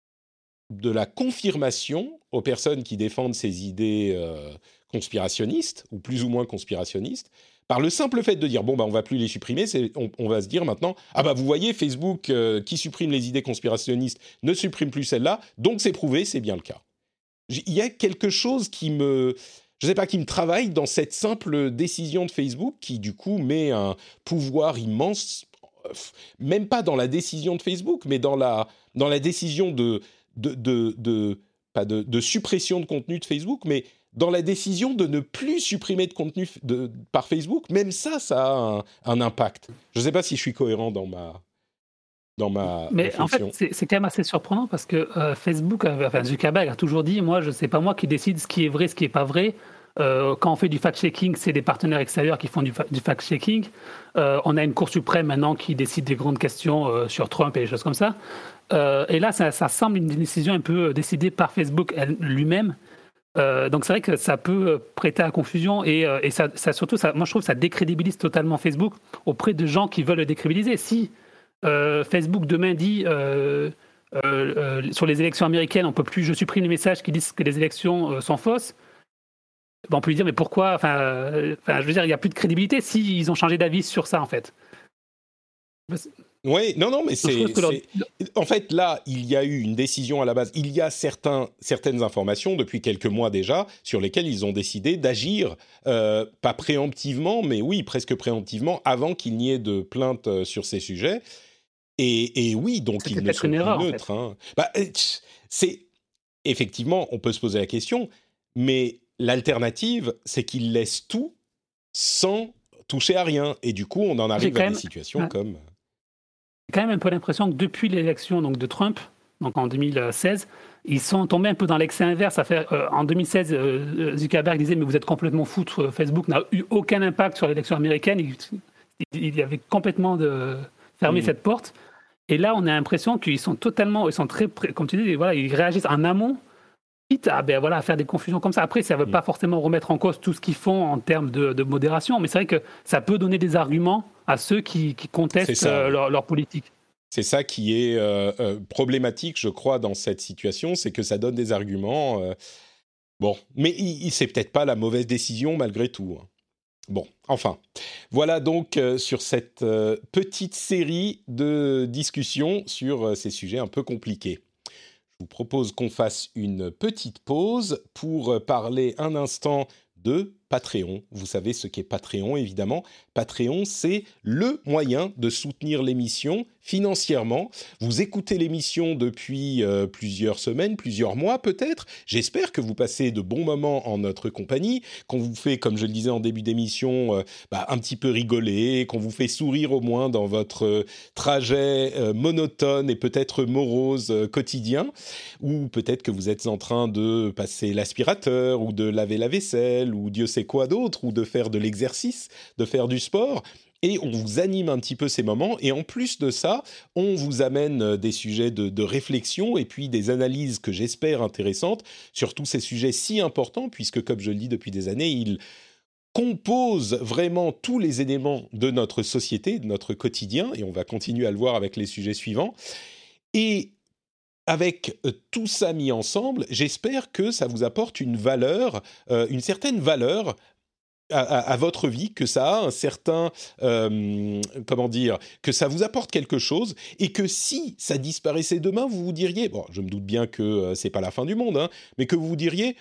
de la confirmation aux personnes qui défendent ces idées euh, conspirationnistes, ou plus ou moins conspirationnistes, par le simple fait de dire, bon, bah, on va plus les supprimer, c'est, on, on va se dire maintenant, ah bah vous voyez, Facebook, euh, qui supprime les idées conspirationnistes, ne supprime plus celles-là, donc c'est prouvé, c'est bien le cas. Il y a quelque chose qui me, je sais pas, qui me travaille dans cette simple décision de Facebook, qui du coup met un pouvoir immense, même pas dans la décision de Facebook, mais dans la, dans la décision de, de, de, de pas de, de suppression de contenu de Facebook, mais dans la décision de ne plus supprimer de contenu de, par Facebook. Même ça, ça a un, un impact. Je ne sais pas si je suis cohérent dans ma, dans ma Mais réflexion. en fait, c'est, c'est quand même assez surprenant parce que euh, Facebook, enfin Zuckerberg a toujours dit, moi, je sais pas moi qui décide ce qui est vrai, ce qui est pas vrai. Euh, quand on fait du fact-checking, c'est des partenaires extérieurs qui font du, fa- du fact-checking. Euh, on a une Cour suprême maintenant qui décide des grandes questions euh, sur Trump et des choses comme ça. Euh, et là, ça, ça semble une décision un peu décidée par Facebook elle, lui-même. Euh, donc c'est vrai que ça peut prêter à confusion et, euh, et ça, ça surtout, ça, moi je trouve que ça décrédibilise totalement Facebook auprès de gens qui veulent le décrédibiliser. Si euh, Facebook demain dit euh, euh, euh, sur les élections américaines, on peut plus, je supprime les messages qui disent que les élections euh, sont fausses, ben, on peut lui dire mais pourquoi, enfin, euh, je veux dire, il n'y a plus de crédibilité s'ils ont changé d'avis sur ça en fait. Oui, non, non, mais c'est, c'est... Leur... En fait, là, il y a eu une décision à la base. Il y a certains, certaines informations depuis quelques mois déjà sur lesquelles ils ont décidé d'agir, euh, pas préemptivement, mais oui, presque préemptivement, avant qu'il n'y ait de plainte euh, sur ces sujets. Et, et oui, donc C'était ils ne sont plus erreur, neutres. En fait. hein. Bah, c'est... Effectivement, on peut se poser la question, mais l'alternative, c'est qu'ils laissent tout sans toucher à rien. Et du coup, on en arrive à même... des situations ouais. comme... J'ai quand même un peu l'impression que depuis l'élection donc, de Trump, donc en deux mille seize, ils sont tombés un peu dans l'excès inverse. Ça fait, euh, en deux mille seize, euh, Zuckerberg disait « mais vous êtes complètement fou, Facebook n'a eu aucun impact sur l'élection américaine ». Il, il avait complètement de, fermé mmh. cette porte. Et là, on a l'impression qu'ils sont totalement, ils sont très, comme tu dis, voilà, ils réagissent en amont, quitte à, ben voilà, à faire des confusions comme ça. Après, ça ne veut mmh. pas forcément remettre en cause tout ce qu'ils font en termes de, de modération, mais c'est vrai que ça peut donner des arguments à ceux qui, qui contestent euh, leur, leur politique. C'est ça qui est euh, euh, problématique, je crois, dans cette situation, c'est que ça donne des arguments. Euh, bon, mais il, il, c'est peut-être pas la mauvaise décision malgré tout. Hein. Bon, enfin, voilà donc euh, sur cette euh, petite série de discussions sur euh, ces sujets un peu compliqués. Je vous propose qu'on fasse une petite pause pour parler un instant de Patreon. Vous savez ce qu'est Patreon, évidemment. Patreon, c'est le moyen de soutenir l'émission financièrement. Vous écoutez l'émission depuis euh, plusieurs semaines, plusieurs mois peut-être. J'espère que vous passez de bons moments en notre compagnie, qu'on vous fait, comme je le disais en début d'émission, euh, bah, un petit peu rigoler, qu'on vous fait sourire au moins dans votre euh, trajet euh, monotone et peut-être morose euh, quotidien, ou peut-être que vous êtes en train de passer l'aspirateur ou de laver la vaisselle ou Dieu sait quoi d'autre, ou de faire de l'exercice, de faire du sport, et on vous anime un petit peu ces moments, et en plus de ça, on vous amène des sujets de, de réflexion, et puis des analyses que j'espère intéressantes, sur tous ces sujets si importants, puisque comme je le dis depuis des années, ils composent vraiment tous les éléments de notre société, de notre quotidien, et on va continuer à le voir avec les sujets suivants, et avec tout ça mis ensemble, j'espère que ça vous apporte une valeur, euh, une certaine valeur à, à, à votre vie, que ça a un certain, euh, comment dire, que ça vous apporte quelque chose, et que si ça disparaissait demain, vous vous diriez, bon, je me doute bien que euh, c'est pas la fin du monde, hein, mais que vous vous diriez,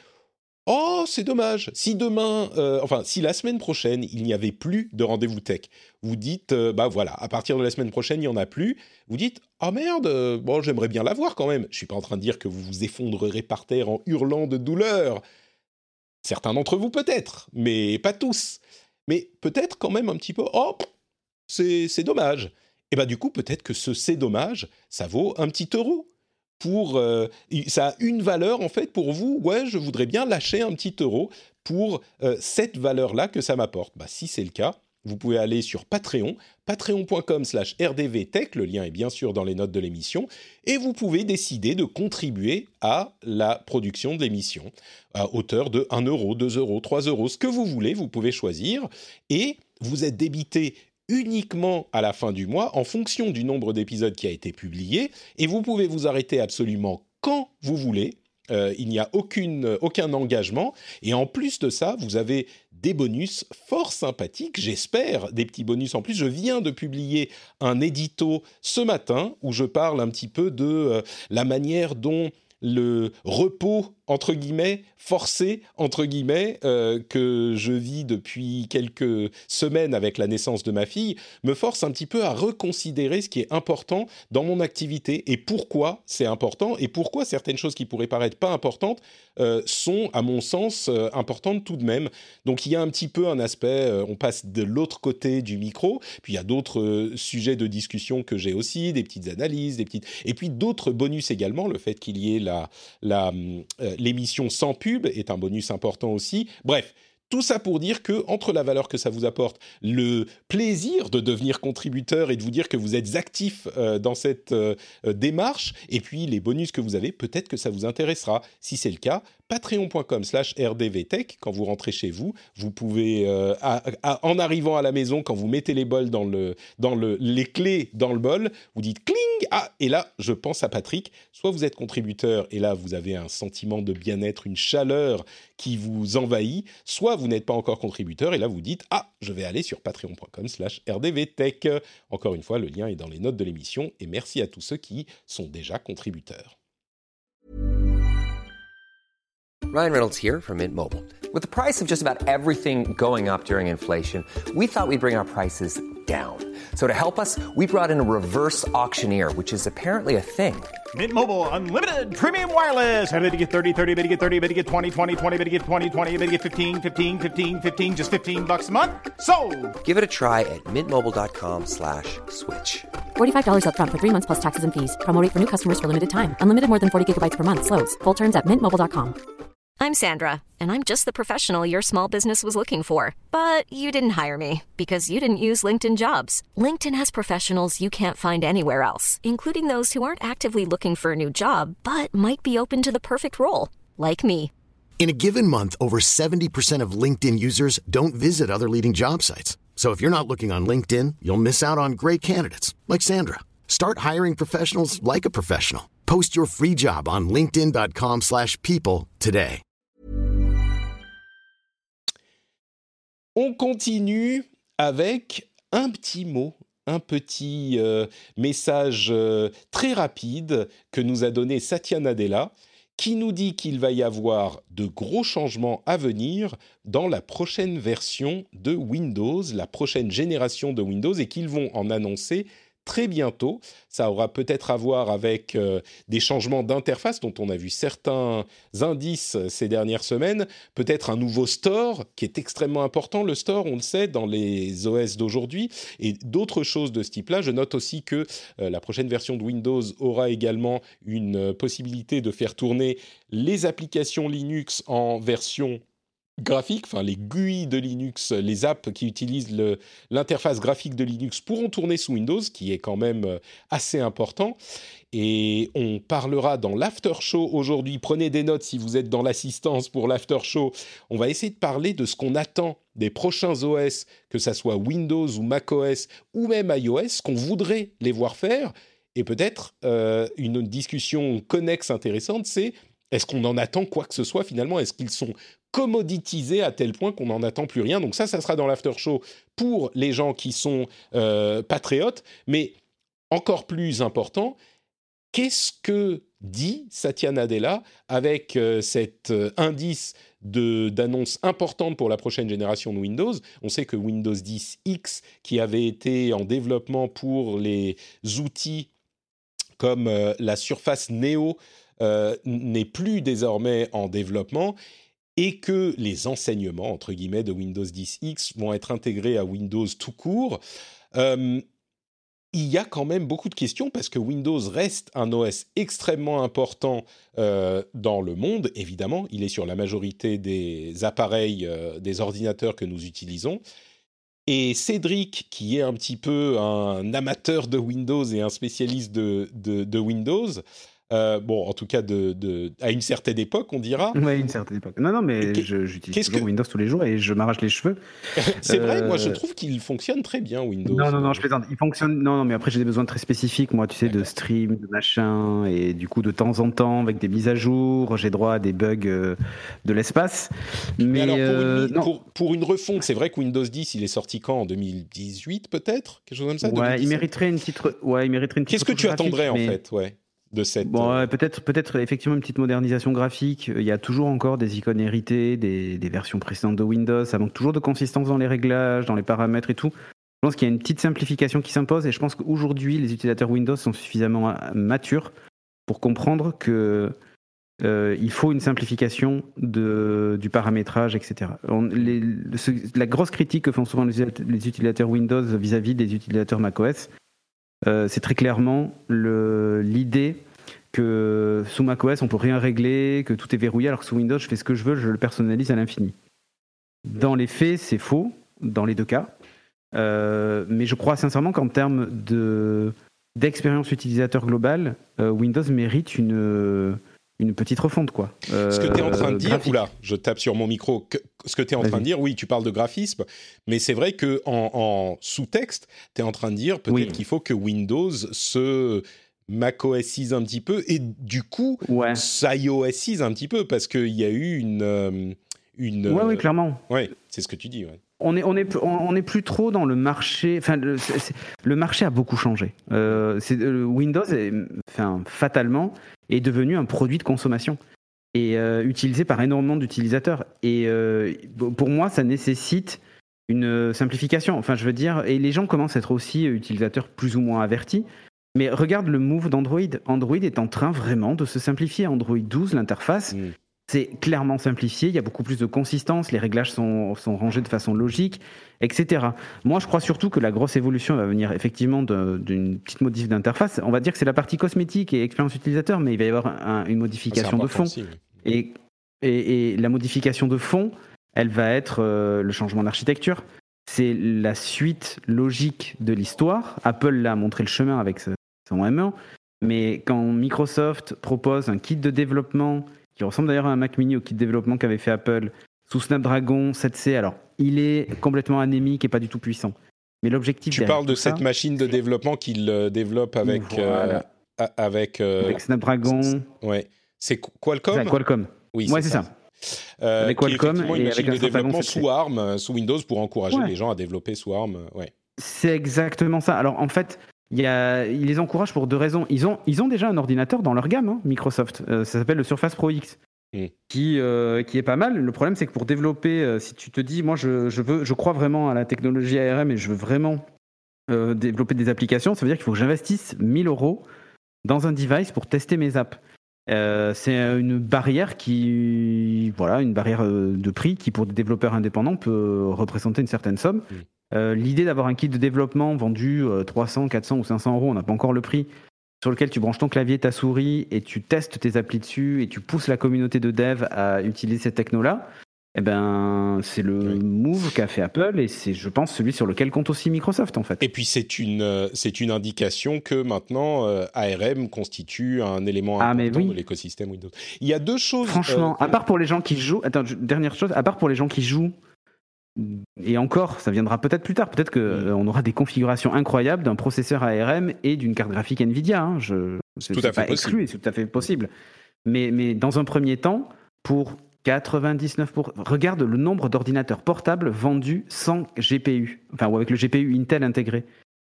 oh, c'est dommage, si demain, euh, enfin, si la semaine prochaine, il n'y avait plus de rendez-vous tech, vous dites, euh, bah voilà, à partir de la semaine prochaine, il n'y en a plus, vous dites, oh merde, euh, bon, j'aimerais bien l'avoir quand même. Je ne suis pas en train de dire que vous vous effondrerez par terre en hurlant de douleur. Certains d'entre vous peut-être, mais pas tous. Mais peut-être quand même un petit peu, oh, c'est, c'est dommage. Et bien du coup, peut-être que ce c'est dommage, ça vaut un petit euro. Pour, euh, ça a une valeur en fait pour vous, ouais, je voudrais bien lâcher un petit euro pour euh, cette valeur-là que ça m'apporte. Bah, si c'est le cas, vous pouvez aller sur Patreon, patreon.com slash rdvtech, le lien est bien sûr dans les notes de l'émission, et vous pouvez décider de contribuer à la production de l'émission à hauteur de un euro, deux euros, trois euros, ce que vous voulez, vous pouvez choisir, et vous êtes débité uniquement à la fin du mois en fonction du nombre d'épisodes qui a été publié, et vous pouvez vous arrêter absolument quand vous voulez. Euh, il n'y a aucune, aucun engagement, et en plus de ça, vous avez des bonus fort sympathiques, j'espère, des petits bonus en plus. Je viens de publier un édito ce matin où je parle un petit peu de euh, la manière dont le repos, entre guillemets, forcé, entre guillemets, euh, que je vis depuis quelques semaines avec la naissance de ma fille, me force un petit peu à reconsidérer ce qui est important dans mon activité et pourquoi c'est important et pourquoi certaines choses qui pourraient paraître pas importantes euh, sont, à mon sens, euh, importantes tout de même. Donc il y a un petit peu un aspect, euh, on passe de l'autre côté du micro, puis il y a d'autres euh, sujets de discussion que j'ai aussi, des petites analyses, des petites... et puis d'autres bonus également, le fait qu'il y ait la, la, euh, l'émission sans pub est un bonus important aussi. Bref, tout ça pour dire que, entre la valeur que ça vous apporte, le plaisir de devenir contributeur et de vous dire que vous êtes actif euh, dans cette euh, démarche, et puis les bonus que vous avez, peut-être que ça vous intéressera. Si c'est le cas, patreon.com slash rdvtech, quand vous rentrez chez vous, vous pouvez, euh, à, à, en arrivant à la maison, quand vous mettez les bols dans le, dans le, les clés dans le bol, vous dites cling, ah, et là, je pense à Patrick, soit vous êtes contributeur, et là, vous avez un sentiment de bien-être, une chaleur qui vous envahit, soit vous n'êtes pas encore contributeur, et là, vous dites, ah, je vais aller sur patreon.com slash rdvtech. Encore une fois, le lien est dans les notes de l'émission, et merci à tous ceux qui sont déjà contributeurs. Ryan Reynolds here from Mint Mobile. With the price of just about everything going up during inflation, we thought we'd bring our prices down. So to help us, we brought in a reverse auctioneer, which is apparently a thing. Mint Mobile Unlimited Premium Wireless. How to get thirty, thirty, how to get thirty, how to get twenty, twenty, twenty, how to get twenty, twenty, how to get fifteen, fifteen, fifteen, fifteen, just fifteen bucks a month? Sold! Give it a try at mintmobile.com slash switch. forty-five dollars up front for three months plus taxes and fees. Promo rate for new customers for limited time. Unlimited more than forty gigabytes per month. Slows full terms at mint mobile dot com. I'm Sandra, and I'm just the professional your small business was looking for. But you didn't hire me because you didn't use LinkedIn Jobs. LinkedIn has professionals you can't find anywhere else, including those who aren't actively looking for a new job, but might be open to the perfect role, like me. In a given month, over seventy percent of LinkedIn users don't visit other leading job sites. So if you're not looking on LinkedIn, you'll miss out on great candidates like Sandra. Start hiring professionals like a professional. Post your free job on linkedin dot com slash people today. On continue avec un petit mot, un petit euh, message euh, très rapide que nous a donné Satya Nadella, qui nous dit qu'il va y avoir de gros changements à venir dans la prochaine version de Windows, la prochaine génération de Windows, et qu'ils vont en annoncer très bientôt. Ça aura peut-être à voir avec euh, des changements d'interface dont on a vu certains indices ces dernières semaines. Peut-être un nouveau store qui est extrêmement important. Le store, on le sait, dans les O S d'aujourd'hui et d'autres choses de ce type-là. Je note aussi que euh, la prochaine version de Windows aura également une euh, possibilité de faire tourner les applications Linux en version graphique, enfin les G U I de Linux, les apps qui utilisent le, l'interface graphique de Linux pourront tourner sous Windows, qui est quand même assez important. Et on parlera dans l'after show aujourd'hui. Prenez des notes si vous êtes dans l'assistance pour l'after show. On va essayer de parler de ce qu'on attend des prochains O S, que ça soit Windows ou macOS ou même iOS, qu'on voudrait les voir faire. Et peut-être euh, une discussion connexe intéressante, c'est est-ce qu'on en attend quoi que ce soit finalement ? Est-ce qu'ils sont commoditisés à tel point qu'on n'en attend plus rien ? Donc ça, ça sera dans l'after show pour les gens qui sont euh, patriotes. Mais encore plus important, qu'est-ce que dit Satya Nadella avec euh, cet euh, indice de, d'annonces importantes pour la prochaine génération de Windows ? On sait que Windows dix X, qui avait été en développement pour les outils comme euh, la Surface Neo, euh, n'est plus désormais en développement et que les enseignements, entre guillemets, de Windows dix X vont être intégrés à Windows tout court. Euh, il y a quand même beaucoup de questions parce que Windows reste un O S extrêmement important euh, dans le monde. Évidemment, il est sur la majorité des appareils, euh, des ordinateurs que nous utilisons. Et Cédric, qui est un petit peu un amateur de Windows et un spécialiste de, de, de Windows, Euh, bon, en tout cas, de, de, à une certaine époque, on dira. Oui, une certaine époque. Non, non, mais Qu'est- je, j'utilise toujours que... Windows tous les jours et je m'arrache les cheveux. C'est euh... vrai, moi je trouve qu'il fonctionne très bien, Windows. Non, non, non, je plaisante. Il fonctionne. Non, non, mais après j'ai des besoins très spécifiques, moi, tu sais, D'accord. de stream, de machin, et du coup, de temps en temps, avec des mises à jour, j'ai droit à des bugs euh, de l'espace. Mais, mais alors, pour, euh, une, pour, pour une refonte, c'est vrai que Windows dix, il est sorti quand ? En deux mille dix-huit, peut-être ? Quelque chose comme ça ? Ouais, deux mille dix-sept ? il mériterait une petite. Re... Ouais, il mériterait une petite. Qu'est-ce que tu attendrais, mais... en fait, ouais de cette... Bon, euh, peut-être, peut-être effectivement une petite modernisation graphique. Il y a toujours encore des icônes héritées, des, des versions précédentes de Windows. Ça manque toujours de consistance dans les réglages, dans les paramètres et tout. Je pense qu'il y a une petite simplification qui s'impose et je pense qu'aujourd'hui, les utilisateurs Windows sont suffisamment matures pour comprendre que euh, il faut une simplification de, du paramétrage, et cetera. On, les, ce, la grosse critique que font souvent les, les utilisateurs Windows vis-à-vis des utilisateurs macOS, Euh, c'est très clairement le, l'idée que sous macOS on peut rien régler, que tout est verrouillé, alors que sous Windows je fais ce que je veux, je le personnalise à l'infini. Dans les faits, c'est faux, dans les deux cas. Euh, mais je crois sincèrement qu'en termes de, d'expérience utilisateur globale, euh, Windows mérite une, une petite refonte, quoi. Euh, ce que tu es en train de dire, oula, je tape sur mon micro, que, ce que tu es en Vas-y. train de dire, oui, tu parles de graphisme, mais c'est vrai qu'en en sous-texte, tu es en train de dire peut-être oui. qu'il faut que Windows se macOSise un petit peu, et du coup, ouais. s'iOSise un petit peu, parce qu'il y a eu une... Euh, une ouais, euh, oui, clairement. Oui, c'est ce que tu dis, ouais. On est, on est, on est plus trop dans le marché. Enfin, le, c'est, le marché a beaucoup changé. Euh, c'est, euh, Windows, est, enfin, fatalement, est devenu un produit de consommation et euh, utilisé par énormément d'utilisateurs. Et euh, pour moi, ça nécessite une simplification. Enfin, je veux dire, et les gens commencent à être aussi utilisateurs plus ou moins avertis. Mais regarde le move d'Android. Android est en train vraiment de se simplifier. Android douze, l'interface. Mmh. C'est clairement simplifié, il y a beaucoup plus de consistance, les réglages sont, sont rangés de façon logique, et cetera. Moi, je crois surtout que la grosse évolution va venir effectivement de, d'une petite modif d'interface. On va dire que c'est la partie cosmétique et expérience utilisateur, mais il va y avoir un, une modification de fond. Aussi, oui. Et Et, et la modification de fond, elle va être euh, le changement d'architecture. C'est la suite logique de l'histoire. Apple l'a montré le chemin avec son M un, mais quand Microsoft propose un kit de développement qui ressemble d'ailleurs à un Mac Mini au kit de développement qu'avait fait Apple sous Snapdragon sept C, alors il est complètement anémique et pas du tout puissant. Mais l'objectif. Tu parles de cette ça, machine de développement qu'il euh, développe avec voilà. euh, avec, euh, avec Snapdragon. C'est, ouais, c'est Qualcomm. C'est Qualcomm. Oui, ouais, c'est, c'est ça. ça. Euh, avec Qualcomm qui est une et machine avec de développement sous A R ARM, euh, sous Windows, pour encourager ouais. les gens à développer sous ARM. Ouais. C'est exactement ça. Alors en fait, il y a, ils les encouragent pour deux raisons. Ils ont, ils ont déjà un ordinateur dans leur gamme, hein, Microsoft. Euh, ça s'appelle le Surface Pro X, mm. qui, euh, qui est pas mal. Le problème, c'est que pour développer, euh, si tu te dis, moi, je, je veux, je crois vraiment à la technologie A R M et je veux vraiment euh, développer des applications, ça veut dire qu'il faut que j'investisse mille euros dans un device pour tester mes apps. Euh, c'est une barrière qui, voilà, une barrière de prix qui, pour des développeurs indépendants, peut représenter une certaine somme. Mm. Euh, l'idée d'avoir un kit de développement vendu euh, trois cents, quatre cents ou cinq cents euros, on n'a pas encore le prix, sur lequel tu branches ton clavier, ta souris et tu testes tes applis dessus et tu pousses la communauté de dev à utiliser cette techno-là, eh ben, c'est le oui. move qu'a fait Apple et c'est, je pense, celui sur lequel compte aussi Microsoft, en fait. Et puis, c'est une, euh, c'est une indication que maintenant, euh, A R M constitue un élément ah, important oui. de l'écosystème Windows. Il y a deux choses... Franchement, euh, à part pour les gens qui jouent... Attends, dernière chose, à part pour les gens qui jouent, et encore, ça viendra peut-être plus tard, peut-être qu'on mmh. euh, aura des configurations incroyables d'un processeur A R M et d'une carte graphique Nvidia. Hein. Je, c'est, c'est tout à fait pas exclu, c'est tout à fait possible. Mais, mais dans un premier temps, pour... quatre-vingt-dix-neuf pour cent. Regarde le nombre d'ordinateurs portables vendus sans G P U, enfin ou avec le G P U Intel intégré.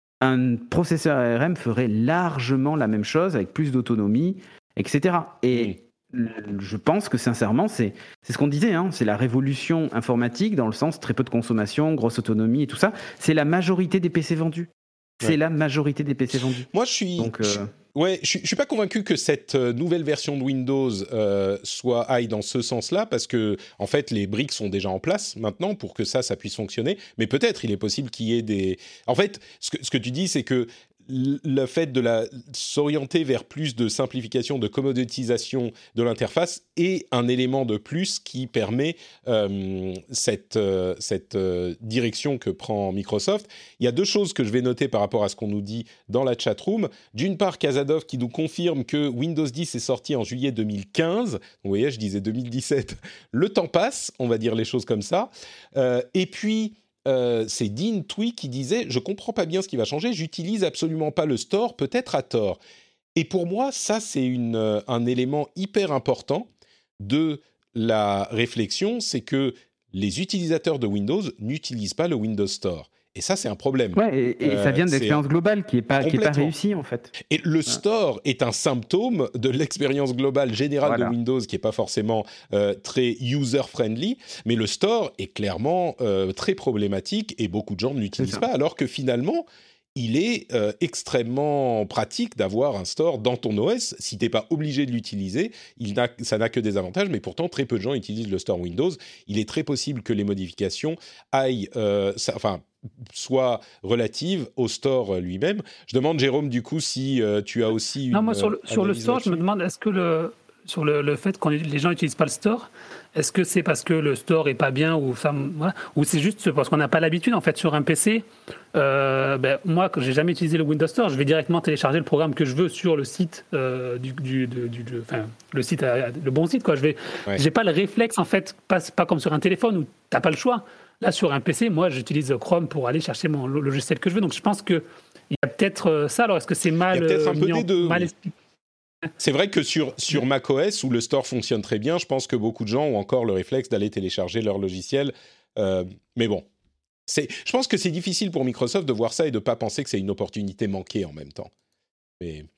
Un processeur A R M ferait largement la même chose avec plus d'autonomie, et cetera. Et mmh. je pense que sincèrement, c'est, c'est ce qu'on disait, hein, c'est la révolution informatique dans le sens très peu de consommation, grosse autonomie et tout ça. C'est la majorité des P C vendus. C'est ouais. la majorité des P C vendus. Moi, je suis. Donc, euh... je... Ouais, je, je suis pas convaincu que cette euh, nouvelle version de Windows euh, soit aille dans ce sens-là, parce que en fait les briques sont déjà en place maintenant pour que ça, ça puisse fonctionner. Mais peut-être il est possible qu'il y ait des. En fait, ce que ce que tu dis, c'est que le fait de la, s'orienter vers plus de simplification, de commoditisation de l'interface est un élément de plus qui permet euh, cette, euh, cette euh, direction que prend Microsoft. Il y a deux choses que je vais noter par rapport à ce qu'on nous dit dans la chatroom. D'une part, Kazadov qui nous confirme que Windows dix est sorti en juillet deux mille quinze. Vous voyez, je disais deux mille dix-sept. Le temps passe, on va dire les choses comme ça. Euh, et puis... Euh, c'est Dean Twee qui disait « Je comprends pas bien ce qui va changer, j'utilise absolument pas le store, peut-être à tort. » Et pour moi, ça, c'est une, euh, un élément hyper important de la réflexion, c'est que les utilisateurs de Windows n'utilisent pas le Windows Store. Et ça, c'est un problème. Ouais, et, et euh, ça vient de l'expérience globale qui n'est pas, qui est pas réussie, en fait. Et le store ouais. est un symptôme de l'expérience globale générale voilà. de Windows qui n'est pas forcément euh, très user-friendly, mais le store est clairement euh, très problématique et beaucoup de gens ne l'utilisent pas, alors que finalement, il est euh, extrêmement pratique d'avoir un store dans ton O S. Si tu n'es pas obligé de l'utiliser, il n'a, ça n'a que des avantages, mais pourtant, très peu de gens utilisent le store Windows. Il est très possible que les modifications aillent... Euh, ça, enfin, soit relative au store lui-même. Je demande, Jérôme, du coup, si euh, tu as aussi une... Non, moi, sur le, sur le store, là-dessus. Je me demande, est-ce que le, sur le, le fait que les gens n'utilisent pas le store, est-ce que c'est parce que le store est pas bien ou, ça, voilà, ou c'est juste parce qu'on n'a pas l'habitude, en fait, sur un P C euh, ben, moi, quand j'ai jamais utilisé le Windows Store, je vais directement télécharger le programme que je veux sur le site, euh, du, du, du, du, du, enfin, le, site le bon site, quoi. Je vais, ouais. j'ai pas le réflexe, en fait, pas, pas comme sur un téléphone où t'as pas le choix. Là, sur un P C, moi, j'utilise Chrome pour aller chercher mon logiciel que je veux. Donc, je pense qu'il y a peut-être ça. Alors, est-ce que c'est mal... Il y a peut-être un peu mis des deux. Mal... C'est vrai que sur, sur macOS, où le store fonctionne très bien, je pense que beaucoup de gens ont encore le réflexe d'aller télécharger leur logiciel. Euh, mais bon, c'est, je pense que c'est difficile pour Microsoft de voir ça et de ne pas penser que c'est une opportunité manquée en même temps. Mais je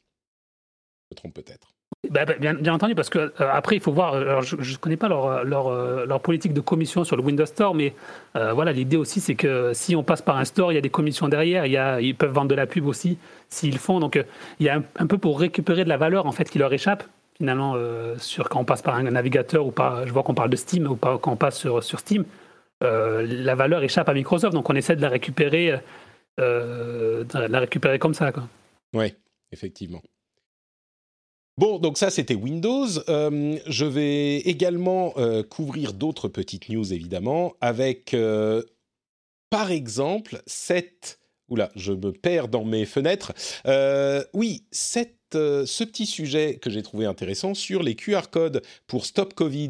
me trompe peut-être. Bah, bah, bien, bien entendu, parce que euh, après il faut voir. Alors, je ne connais pas leur, leur, leur politique de commission sur le Windows Store, mais euh, voilà, l'idée aussi c'est que si on passe par un store, il y a des commissions derrière. Il y a, ils peuvent vendre de la pub aussi s'ils le font. Donc euh, il y a un, un peu pour récupérer de la valeur en fait qui leur échappe finalement euh, sur quand on passe par un navigateur ou pas. Je vois qu'on parle de Steam ou pas quand on passe sur sur Steam. Euh, la valeur échappe à Microsoft, donc on essaie de la récupérer, euh, de la récupérer comme ça, quoi. Ouais, effectivement. Bon, donc ça, c'était Windows. Euh, je vais également euh, couvrir d'autres petites news, évidemment, avec, euh, par exemple, cette... Oula, je me perds dans mes fenêtres. Euh, oui, cette, euh, ce petit sujet que j'ai trouvé intéressant sur les Q R codes pour Stop Covid.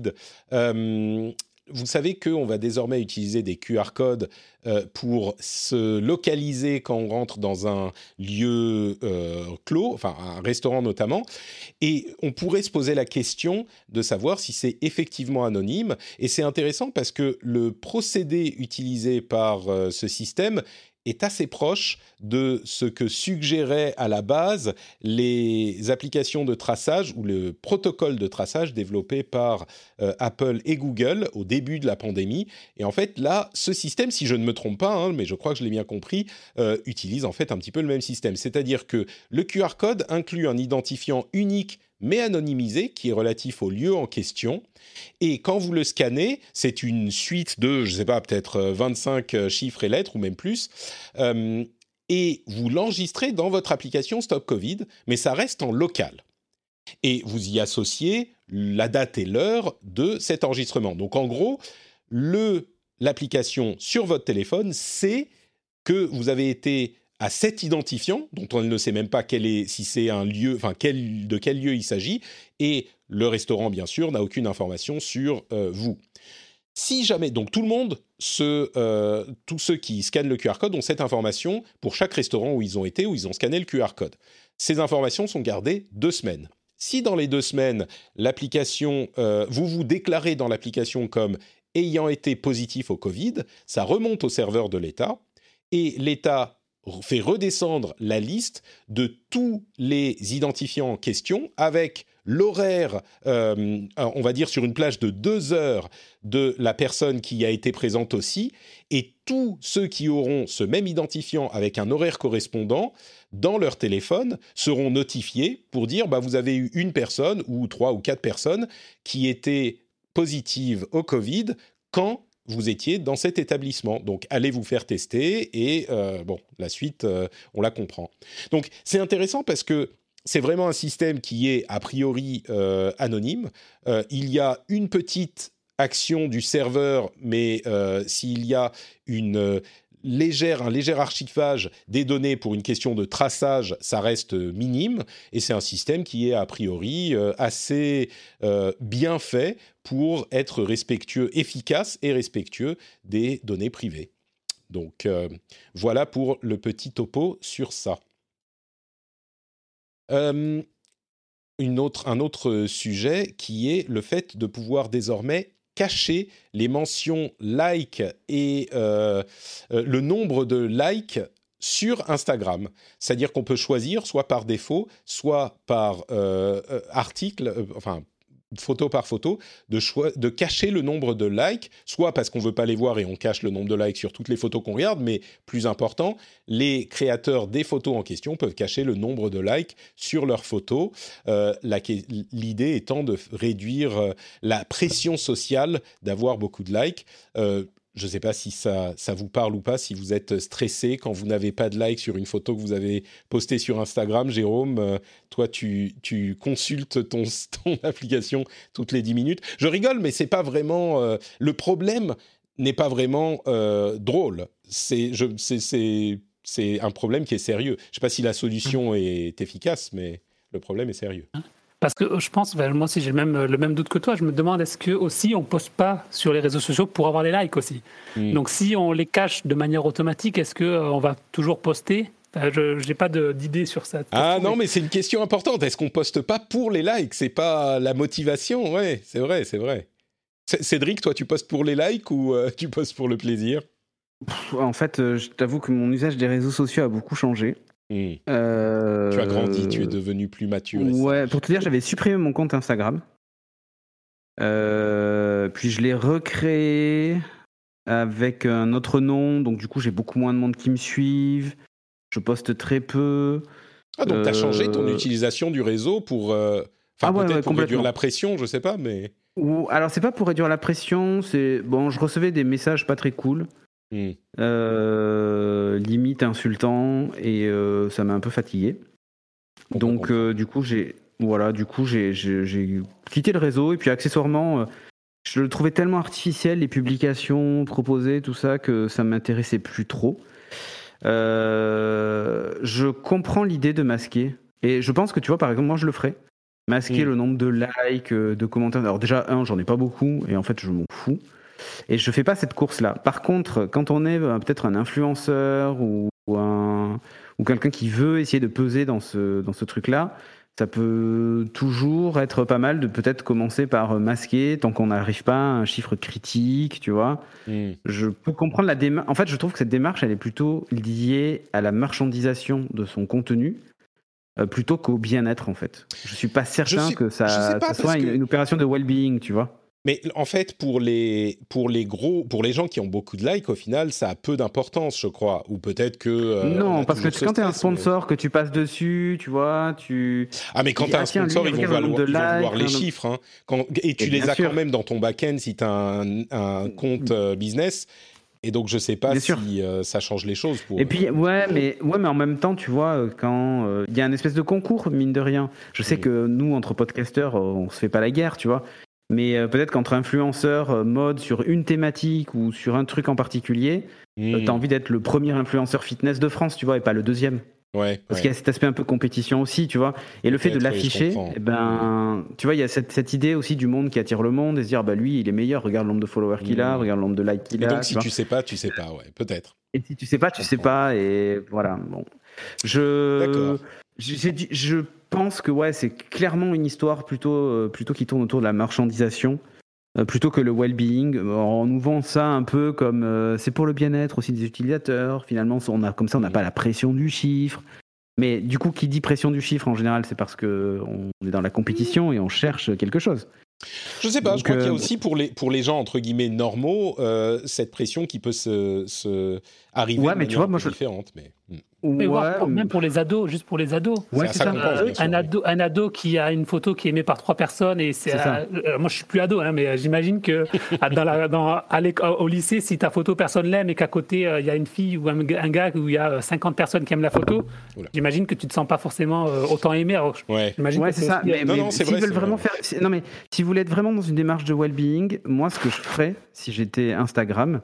Euh, Vous savez qu'on va désormais utiliser des Q R codes euh, pour se localiser quand on rentre dans un lieu euh, clos, enfin un restaurant notamment, et on pourrait se poser la question de savoir si c'est effectivement anonyme. Et c'est intéressant parce que le procédé utilisé par euh, ce système est assez proche de ce que suggéraient à la base les applications de traçage ou le protocole de traçage développé par euh, Apple et Google au début de la pandémie. Et en fait, là, ce système, si je ne me trompe pas, hein, mais je crois que je l'ai bien compris, euh, utilise en fait un petit peu le même système. C'est-à-dire que le Q R code inclut un identifiant unique mais anonymisé, qui est relatif au lieu en question. Et quand vous le scannez, c'est une suite de, je ne sais pas, peut-être vingt-cinq chiffres et lettres, ou même plus, euh, et vous l'enregistrez dans votre application Stop Covid, mais ça reste en local. Et vous y associez la date et l'heure de cet enregistrement. Donc en gros, le, l'application sur votre téléphone sait que vous avez été à cet identifiant, dont on ne sait même pas quel est, si c'est un lieu, enfin quel, de quel lieu il s'agit, et le restaurant, bien sûr, n'a aucune information sur euh, vous. Si jamais, donc tout le monde, se, euh, tous ceux qui scannent le Q R code ont cette information pour chaque restaurant où ils ont été, où ils ont scanné le Q R code. Ces informations sont gardées deux semaines. Si dans les deux semaines, l'application, euh, vous vous déclarez dans l'application comme ayant été positif au Covid, ça remonte au serveur de l'État, et l'État fait redescendre la liste de tous les identifiants en question avec l'horaire, euh, on va dire sur une plage de deux heures de la personne qui a été présente aussi, et tous ceux qui auront ce même identifiant avec un horaire correspondant dans leur téléphone seront notifiés pour dire bah, vous avez eu une personne ou trois ou quatre personnes qui étaient positives au Covid quand vous étiez dans cet établissement. Donc, allez vous faire tester et, euh, bon, la suite, euh, on la comprend. Donc, c'est intéressant parce que c'est vraiment un système qui est a priori euh, anonyme. Euh, il y a une petite action du serveur, mais euh, s'il y a une... Euh, légère, un léger archivage des données pour une question de traçage, ça reste minime, et c'est un système qui est a priori euh, assez euh, bien fait pour être respectueux, efficace et respectueux des données privées. Donc euh, voilà pour le petit topo sur ça. Euh, une autre, un autre sujet qui est le fait de pouvoir désormais cacher les mentions like et euh, euh, le nombre de likes sur Instagram. C'est-à-dire qu'on peut choisir, soit par défaut, soit par euh, euh, article, euh, enfin photo par photo, de, cho- de cacher le nombre de likes, soit parce qu'on ne veut pas les voir et on cache le nombre de likes sur toutes les photos qu'on regarde, mais plus important, les créateurs des photos en question peuvent cacher le nombre de likes sur leurs photos, euh, la, l'idée étant de réduire euh, la pression sociale d'avoir beaucoup de likes. Euh, Je ne sais pas si ça, ça vous parle ou pas, si vous êtes stressé quand vous n'avez pas de like sur une photo que vous avez postée sur Instagram. Jérôme, euh, toi, tu, tu consultes ton, ton application toutes les dix minutes. Je rigole, mais c'est pas vraiment... Euh, le problème n'est pas vraiment euh, drôle. C'est, je, c'est, c'est, c'est un problème qui est sérieux. Je ne sais pas si la solution est efficace, mais le problème est sérieux. Parce que je pense, ben, moi aussi j'ai le même, le même doute que toi, je me demande est-ce que aussi on ne poste pas sur les réseaux sociaux pour avoir les likes aussi. Mmh. Donc si on les cache de manière automatique, est-ce qu'on euh, va toujours poster ? Enfin, je n'ai pas de, d'idée sur ça. Ah non, mais c'est une question importante. Est-ce qu'on ne poste pas pour les likes ? C'est pas la motivation ? Ouais, c'est vrai, c'est vrai. C- Cédric, toi tu postes pour les likes ou euh, tu postes pour le plaisir ? Pff, En fait, euh, je t'avoue que mon usage des réseaux sociaux a beaucoup changé. Mmh. Euh... Tu as grandi, tu es devenu plus mature. Ouais, pour te dire, j'avais supprimé mon compte Instagram. Euh... Puis je l'ai recréé avec un autre nom. Donc du coup, j'ai beaucoup moins de monde qui me suivent. Je poste très peu. Ah, donc euh... tu as changé ton Euh... utilisation du réseau pour... Euh... Enfin, ah, ouais, peut-être ouais, pour réduire la pression, je sais pas, mais... Ou... Alors, c'est pas pour réduire la pression. C'est... Bon, je recevais des messages pas très cool. Mmh. Euh, limite insultant et euh, ça m'a un peu fatigué. On donc euh, du coup j'ai voilà, du coup, j'ai, j'ai, j'ai quitté le réseau. Et puis, accessoirement, euh, je le trouvais tellement artificiel, les publications proposées, tout ça, que ça m'intéressait plus trop. Euh, je comprends l'idée de masquer. Et je pense que, tu vois, par exemple, moi, je le ferais. Masquer mmh. le nombre de likes, de commentaires. Alors déjà, un, j'en ai pas beaucoup. Et en fait, je m'en fous. Et je fais pas cette course-là. Par contre, quand on est euh, peut-être un influenceur ou, ou, un, ou quelqu'un qui veut essayer de peser dans ce, dans ce truc-là, ça peut toujours être pas mal de peut-être commencer par masquer tant qu'on n'arrive pas à un chiffre critique, tu vois. Mmh. Je peux comprendre la démarche. En fait, je trouve que cette démarche, elle est plutôt liée à la marchandisation de son contenu euh, plutôt qu'au bien-être, en fait. Je suis pas certain sais, que ça, pas, ça soit une, que... une opération de well-being, tu vois. Mais en fait, pour les, pour les gros, pour les gens qui ont beaucoup de likes, au final, ça a peu d'importance, je crois. Ou peut-être que... Euh, non, parce que quand tu es un sponsor, mais... que tu passes dessus, tu vois, tu... Ah, mais quand tu as un sponsor, lui, ils vont, valoir, ils vont voir les chiffres. Hein. Quand, et tu et les as sûr. quand même dans ton back-end si tu as un, un compte euh, business. Et donc, je sais pas bien si euh, ça change les choses. Pour... Et puis, ouais mais, ouais, mais en même temps, tu vois, quand il euh, y a une espèce de concours, mine de rien. Je sais mmh. que nous, entre podcasteurs, on se fait pas la guerre, tu vois. Mais euh, peut-être qu'entre influenceurs euh, mode sur une thématique ou sur un truc en particulier, mmh. euh, t'as envie d'être le premier influenceur fitness de France, tu vois, et pas le deuxième. Ouais, Parce ouais. qu'il y a cet aspect un peu compétition aussi, tu vois. Et le fait de l'afficher, oui, eh ben, tu vois, il y a cette, cette idée aussi du monde qui attire le monde et se dire, bah lui, il est meilleur, regarde le nombre de followers qu'il a, mmh. regarde le nombre de likes qu'il a. Et donc, si tu, tu sais pas, tu sais pas, ouais, peut-être. Et si tu sais pas, tu sais pas, et voilà, bon. Je... D'accord. Je, je pense que ouais, c'est clairement une histoire plutôt, euh, plutôt qui tourne autour de la marchandisation. Euh, plutôt que le well-being. On nous vend ça un peu comme euh, c'est pour le bien-être aussi des utilisateurs. Finalement, on a, comme ça, on n'a pas la pression du chiffre. Mais du coup, qui dit pression du chiffre en général, c'est parce qu'on est dans la compétition et on cherche quelque chose. Je sais pas, Donc, je crois euh, qu'il y a aussi pour les, pour les gens entre guillemets normaux euh, cette pression qui peut se, se arriver ouais, de mais manière tu vois, moi, je... différente. Mais... Mais ouais, voir, même pour les ados, juste pour les ados. Ouais, c'est ça. Un, pense, un, ado, un ado qui a une photo qui est aimée par trois personnes et c'est, c'est euh, moi je suis plus ado, hein, mais j'imagine que dans la, dans, à au lycée, si ta photo personne l'aime et qu'à côté il euh, y a une fille ou un, un gars où il y a cinquante personnes qui aiment la photo, Oula. j'imagine que tu te sens pas forcément euh, autant aimé. Alors, ouais, j'imagine ouais, que c'est, c'est ça. Aussi, mais, non, mais non, c'est s'ils vrai, veulent c'est vraiment vrai. faire, non mais si vous voulez être vraiment dans une démarche de well-being, moi ce que je ferais si j'étais Instagram,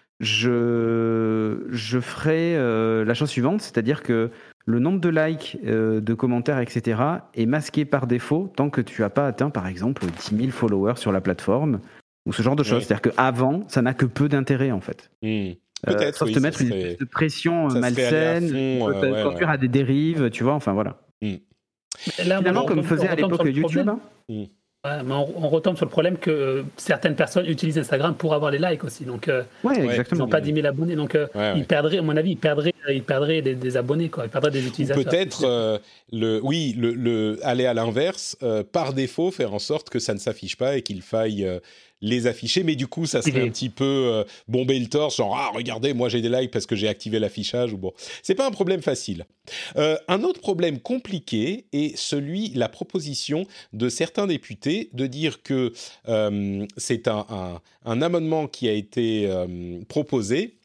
je je ferais euh, la chose suivante, c'est-à-dire que le nombre de likes, euh, de commentaires, et cetera est masqué par défaut tant que tu n'as pas atteint, par exemple, dix mille followers sur la plateforme ou ce genre de choses. Oui. C'est-à-dire qu'avant, ça n'a que peu d'intérêt, en fait. Mmh. Peut-être, euh, sauf oui, te mettre serait... une espèce de pression ça malsaine, fond, euh, ouais, conduire ouais. à des dérives, tu vois, enfin voilà. Mmh. Là, Finalement, on, comme on, faisait on à l'époque YouTube. Hein. Mmh. Ouais, mais on, on retombe sur le problème que euh, certaines personnes utilisent Instagram pour avoir les likes aussi. Donc, euh, ouais, exactement. Ils n'ont pas dix mille abonnés. Donc, euh, ouais, ouais. ils perdraient, à mon avis, ils perdraient, ils perdraient des, des abonnés, quoi. Ils perdraient des utilisateurs. Ou peut-être, euh, le, oui, le, le, aller à l'inverse, euh, par défaut, faire en sorte que ça ne s'affiche pas et qu'il faille euh, les afficher. Mais du coup, ça serait un petit peu euh, bomber le torse, genre, ah, regardez, moi j'ai des likes parce que j'ai activé l'affichage. Ou bon, c'est pas un problème facile. Euh, un autre problème compliqué est celui, la proposition de certains députés de dire que euh, c'est un, un, un amendement qui a été euh, proposé,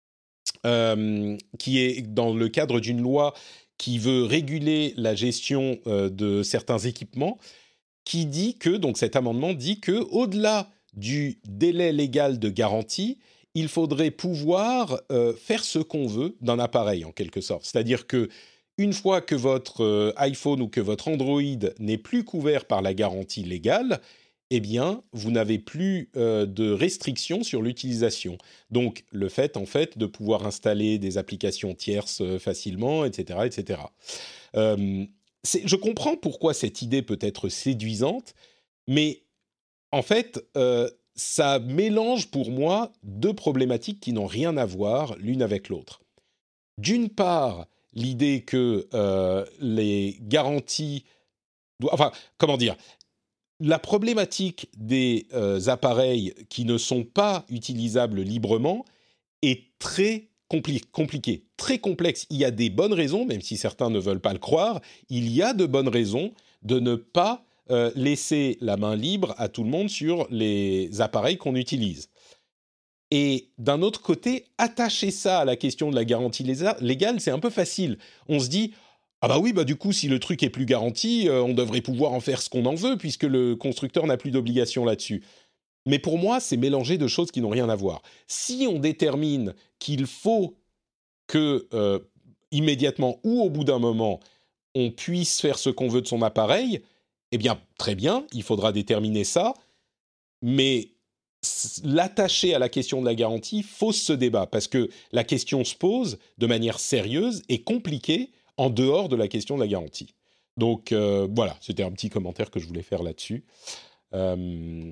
euh, qui est dans le cadre d'une loi qui veut réguler la gestion euh, de certains équipements, qui dit que, donc cet amendement dit que, au-delà du délai légal de garantie, il faudrait pouvoir euh, faire ce qu'on veut d'un appareil, en quelque sorte. C'est-à-dire que une fois que votre euh, iPhone ou que votre Android n'est plus couvert par la garantie légale, eh bien, vous n'avez plus euh, de restrictions sur l'utilisation. Donc, le fait, en fait, de pouvoir installer des applications tierces euh, facilement, et cetera, et cetera. Euh, c'est, je comprends pourquoi cette idée peut être séduisante, mais en fait, euh, ça mélange pour moi deux problématiques qui n'ont rien à voir l'une avec l'autre. D'une part, l'idée que euh, les garanties... Do- enfin, comment dire ? La problématique des euh, appareils qui ne sont pas utilisables librement est très compli- compliquée, très complexe. Il y a des bonnes raisons, même si certains ne veulent pas le croire, il y a de bonnes raisons de ne pas euh, laisser la main libre à tout le monde sur les appareils qu'on utilise. Et d'un autre côté, attacher ça à la question de la garantie légale, c'est un peu facile. On se dit, Ah bah oui, bah du coup, si le truc est plus garanti, euh, on devrait pouvoir en faire ce qu'on en veut, puisque le constructeur n'a plus d'obligation là-dessus. Mais pour moi, c'est mélanger deux choses qui n'ont rien à voir. Si on détermine qu'il faut que, euh, immédiatement ou au bout d'un moment, on puisse faire ce qu'on veut de son appareil, eh bien, très bien, il faudra déterminer ça, mais l'attacher à la question de la garantie fausse ce débat, parce que la question se pose de manière sérieuse et compliquée en dehors de la question de la garantie. Donc, euh, voilà, c'était un petit commentaire que je voulais faire là-dessus. Euh...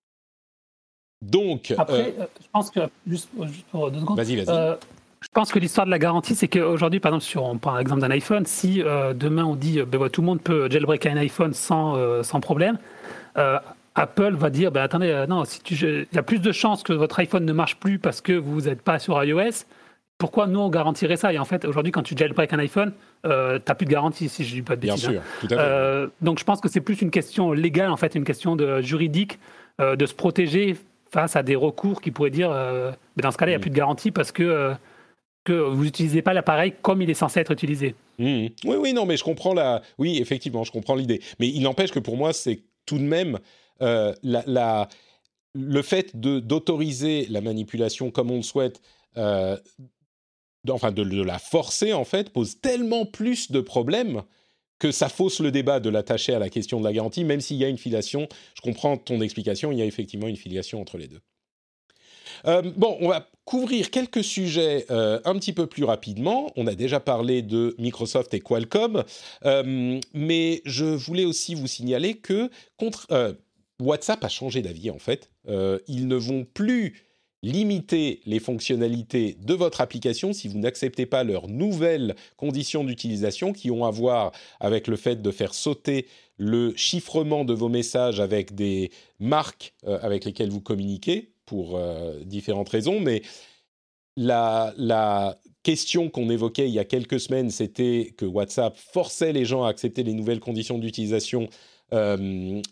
Donc... Après, euh... je pense que, juste, juste pour deux secondes... Vas-y, vas-y. Euh... Je pense que l'histoire de la garantie, c'est qu'aujourd'hui, par exemple, sur, on prend l'exemple d'un iPhone, si euh, demain on dit ben, tout le monde peut jailbreaker un iPhone sans, euh, sans problème, euh, Apple va dire ben, attendez, euh, non, si tu, il y a plus de chances que votre iPhone ne marche plus parce que vous n'êtes pas sur iOS. Pourquoi nous on garantirait ça ? Et en fait, aujourd'hui, quand tu jailbreak un iPhone, euh, tu n'as plus de garantie, si je ne dis pas de bêtises. Bien sûr, hein. tout à fait. Euh, donc je pense que c'est plus une question légale, en fait, une question de, juridique, euh, de se protéger face à des recours qui pourraient dire euh, ben, dans ce cas-là, il n'y a mmh. plus de garantie parce que. Euh, que vous n'utilisez pas l'appareil comme il est censé être utilisé. Mmh. Oui, oui, non, mais je comprends la... Oui, effectivement, je comprends l'idée. Mais il n'empêche que pour moi, c'est tout de même euh, la, la... le fait de, d'autoriser la manipulation comme on le souhaite, euh, enfin de, de la forcer, en fait, pose tellement plus de problèmes que ça fausse le débat de l'attacher à la question de la garantie, même s'il y a une filiation. Je comprends ton explication, il y a effectivement une filiation entre les deux. Euh, bon, on va couvrir quelques sujets euh, un petit peu plus rapidement. On a déjà parlé de Microsoft et Qualcomm, euh, mais je voulais aussi vous signaler que contre, euh, WhatsApp a changé d'avis en fait. Euh, ils ne vont plus limiter les fonctionnalités de votre application si vous n'acceptez pas leurs nouvelles conditions d'utilisation qui ont à voir avec le fait de faire sauter le chiffrement de vos messages avec des marques euh, avec lesquelles vous communiquez, pour euh, différentes raisons, mais la, la question qu'on évoquait il y a quelques semaines, c'était que WhatsApp forçait les gens à accepter les nouvelles conditions d'utilisation, euh,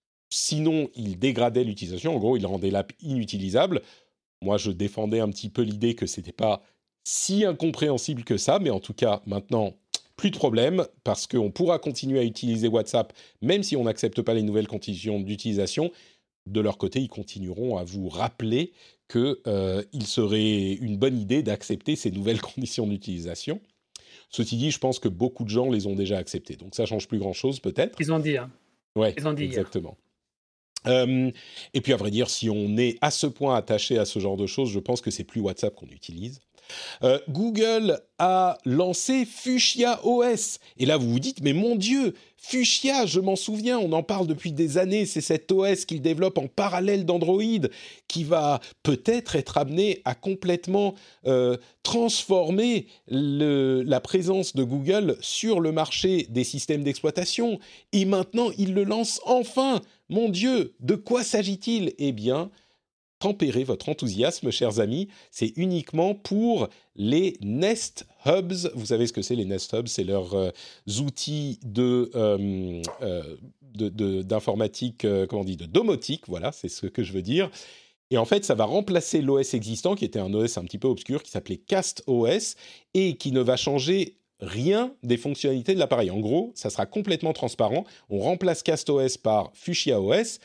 sinon il dégradait l'utilisation, en gros il rendait l'app inutilisable. Moi je défendais un petit peu l'idée que c'était pas si incompréhensible que ça, mais en tout cas maintenant plus de problème, parce qu'on pourra continuer à utiliser WhatsApp même si on n'accepte pas les nouvelles conditions d'utilisation. De leur côté, ils continueront à vous rappeler qu'il euh, serait une bonne idée d'accepter ces nouvelles conditions d'utilisation. Ceci dit, je pense que beaucoup de gens les ont déjà acceptées, donc ça ne change plus grand-chose peut-être. Ils ont dit. Hein. Ouais, Ils ont dit exactement. Euh, et puis à vrai dire, si on est à ce point attaché à ce genre de choses, je pense que c'est plus WhatsApp qu'on utilise. Euh, Google a lancé Fuchsia O S. Et là, vous vous dites, mais mon Dieu, Fuchsia, je m'en souviens, on en parle depuis des années. C'est cet O S qu'ils développent en parallèle d'Android qui va peut-être être amené à complètement euh, transformer le, la présence de Google sur le marché des systèmes d'exploitation. Et maintenant, ils le lancent enfin. Mon Dieu, de quoi s'agit-il ? Eh bien, tempérez votre enthousiasme, chers amis. C'est uniquement pour les Nest Hubs. Vous savez ce que c'est, les Nest Hubs ? C'est leurs euh, outils de, euh, euh, de, de, d'informatique, euh, comment on dit, de domotique. Voilà, c'est ce que je veux dire. Et en fait, ça va remplacer l'O S existant, qui était un O S un petit peu obscur, qui s'appelait CastOS, et qui ne va changer rien des fonctionnalités de l'appareil. En gros, ça sera complètement transparent. On remplace CastOS par Fuchsia O S,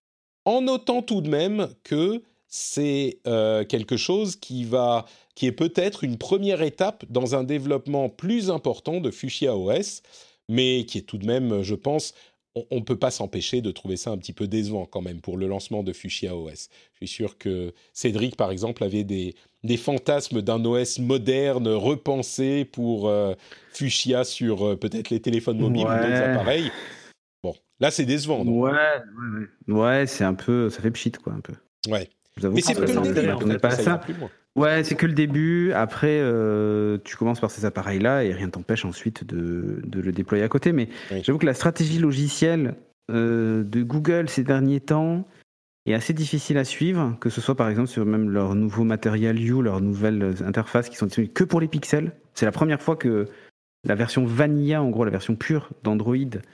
en notant tout de même que c'est euh, quelque chose qui, va, qui est peut-être une première étape dans un développement plus important de Fuchsia O S, mais qui est tout de même, je pense, on ne peut pas s'empêcher de trouver ça un petit peu décevant quand même pour le lancement de Fuchsia O S. Je suis sûr que Cédric, par exemple, avait des, des fantasmes d'un O S moderne, repensé pour euh, Fuchsia sur euh, peut-être les téléphones mobiles ouais. ou d'autres appareils. Bon, là, c'est décevant, non ? Ouais, ouais, ouais, c'est un peu... Ça fait pchit, quoi, un peu. Ouais. Mais c'est que le début, on n'est pas à ça. Ouais, c'est que le début. Après, euh, tu commences par ces appareils-là et rien ne t'empêche ensuite de, de le déployer à côté. Mais oui. J'avoue que la stratégie logicielle euh, de Google ces derniers temps est assez difficile à suivre, que ce soit par exemple sur même leur nouveau Material You, leur nouvelle interface qui sont disponibles que pour les pixels. C'est la première fois que la version vanilla, en gros la version pure d'Android,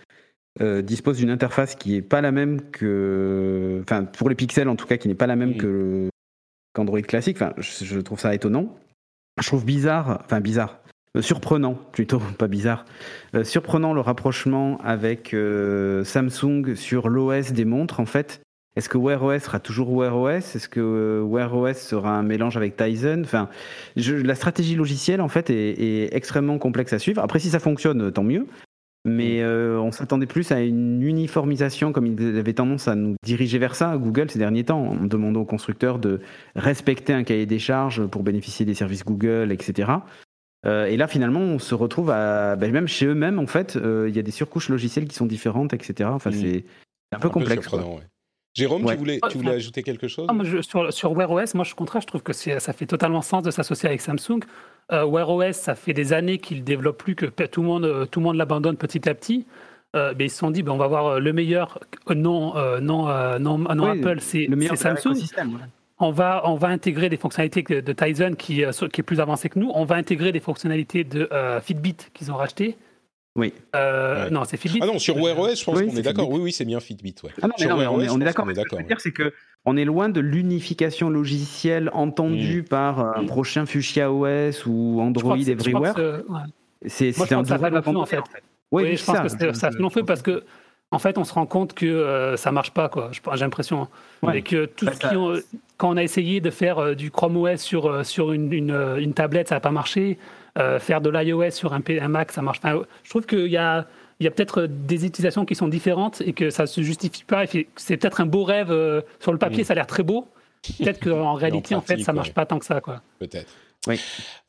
Euh, dispose d'une interface qui n'est pas la même que... Enfin, pour les pixels en tout cas, qui n'est pas la même mmh. que, qu'Android classique. Enfin, je, je trouve ça étonnant. Je trouve bizarre... Enfin, bizarre. euh, surprenant plutôt, pas bizarre, euh, surprenant le rapprochement avec euh, Samsung sur l'O S des montres en fait. Est-ce que Wear O S sera toujours Wear O S ? Est-ce que euh, Wear O S sera un mélange avec Tizen ? Enfin, je, la stratégie logicielle en fait est, est extrêmement complexe à suivre. Après, si ça fonctionne, tant mieux. Mais euh, on s'attendait plus à une uniformisation, comme ils avaient tendance à nous diriger vers ça, Google, ces derniers temps, en demandant aux constructeurs de respecter un cahier des charges pour bénéficier des services Google, et cetera. Euh, et là, finalement, on se retrouve à... Ben, même chez eux-mêmes, en fait, euh, il y a des surcouches logicielles qui sont différentes, et cetera. Enfin, mmh. c'est un peu un complexe. Peu ouais. Jérôme, ouais. tu voulais, tu voulais ajouter quelque chose ? ah, moi, je, sur, sur Wear O S, moi, je, au contraire, je trouve que c'est, ça fait totalement sens de s'associer avec Samsung. Euh, Wear O S, ça fait des années qu'ils ne développent plus, que tout le monde, tout le monde l'abandonne petit à petit. Euh, mais ils se sont dit, ben, on va voir le meilleur, non, euh, non, euh, non, non oui, Apple, c'est, le meilleur c'est Samsung. Ouais. On va, on va intégrer des fonctionnalités de, de Tizen qui, euh, qui est plus avancé que nous. On va intégrer des fonctionnalités de euh, Fitbit qu'ils ont rachetées. Oui. Euh, ouais. Non, c'est Fitbit. Ah non, sur Wear O S, je pense oui, qu'on est, est d'accord. Oui, oui, c'est bien Fitbit. Ouais. Ah non, mais non, mais on, est, on est d'accord. Ce que je veux dire, c'est que on est loin de l'unification logicielle entendue mmh. par un mmh. prochain Fuchsia O S ou Android Everywhere. Que, ouais. C'est, Moi, c'est je pense un que ça va le flou, en fait. Oui, oui je pense ça, que c'est, ça se l'ont fait parce que, en fait, on se rend compte que euh, ça marche pas, quoi. J'ai l'impression. Hein. Ouais. Et que tout bah, ce qui ont, quand on a essayé de faire euh, du Chrome O S sur euh, sur une, une, une tablette, ça n'a pas marché. Euh, faire de l'iOS sur un, P- un Mac, ça marche. Enfin, je trouve qu'il y a il y a peut-être des utilisations qui sont différentes et que ça ne se justifie pas. C'est peut-être un beau rêve. Euh, sur le papier, mmh. ça a l'air très beau. Peut-être qu'en réalité, en, pratique, en fait, ça ne marche ouais. pas tant que ça. Quoi. Peut-être. Oui.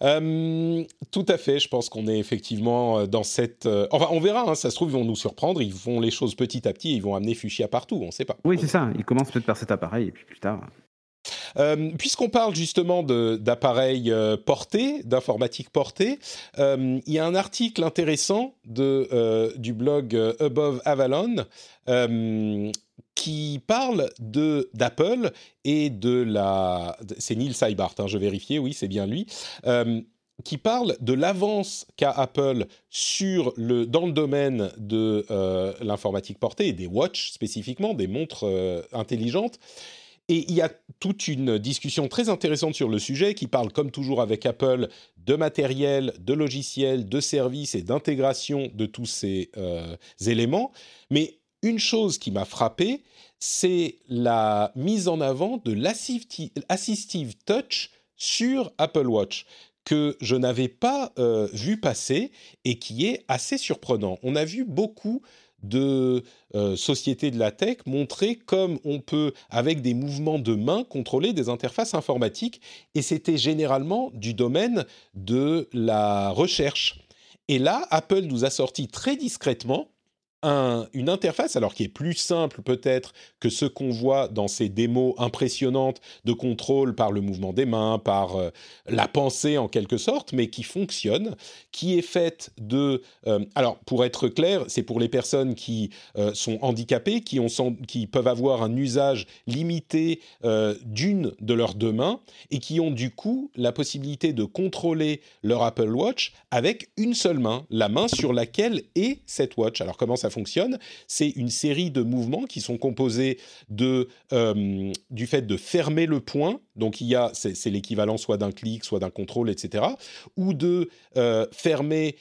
Euh, tout à fait. Je pense qu'on est effectivement dans cette... Euh... Enfin, on verra. Hein, ça se trouve, ils vont nous surprendre. Ils font les choses petit à petit. Ils vont amener Fuchsia partout. On ne sait pas. Oui, c'est ça. Ils commencent peut-être par cet appareil et puis plus tard... Euh, puisqu'on parle justement de, d'appareils euh, portés, d'informatique portée, euh, il y a un article intéressant de, euh, du blog euh, Above Avalon euh, qui parle de, d'Apple et de la... C'est Neil Seibart, hein, je vérifiais, oui, c'est bien lui. Euh, qui parle de l'avance qu'a Apple sur le, dans le domaine de euh, l'informatique portée et des watches spécifiquement, des montres euh, intelligentes. Et il y a toute une discussion très intéressante sur le sujet qui parle, comme toujours avec Apple, de matériel, de logiciels, de services et d'intégration de tous ces euh, éléments. Mais une chose qui m'a frappé, c'est la mise en avant de l'assistive touch sur Apple Watch, que je n'avais pas euh, vu passer et qui est assez surprenant. On a vu beaucoup de euh, sociétés de la tech montrer comme on peut, avec des mouvements de main, contrôler des interfaces informatiques, et c'était généralement du domaine de la recherche. Et là, Apple nous a sorti très discrètement un, une interface, alors qui est plus simple peut-être que ce qu'on voit dans ces démos impressionnantes de contrôle par le mouvement des mains, par euh, la pensée en quelque sorte, mais qui fonctionne, qui est faite de... Euh, alors, pour être clair, c'est pour les personnes qui euh, sont handicapées, qui, ont, qui peuvent avoir un usage limité euh, d'une de leurs deux mains, et qui ont du coup la possibilité de contrôler leur Apple Watch avec une seule main, la main sur laquelle est cette watch. Alors, comment ça fonctionne ? C'est une série de mouvements qui sont composés de, euh, du fait de fermer le poing, donc il y a, c'est, c'est l'équivalent soit d'un clic, soit d'un contrôle, et cetera, ou de euh, fermer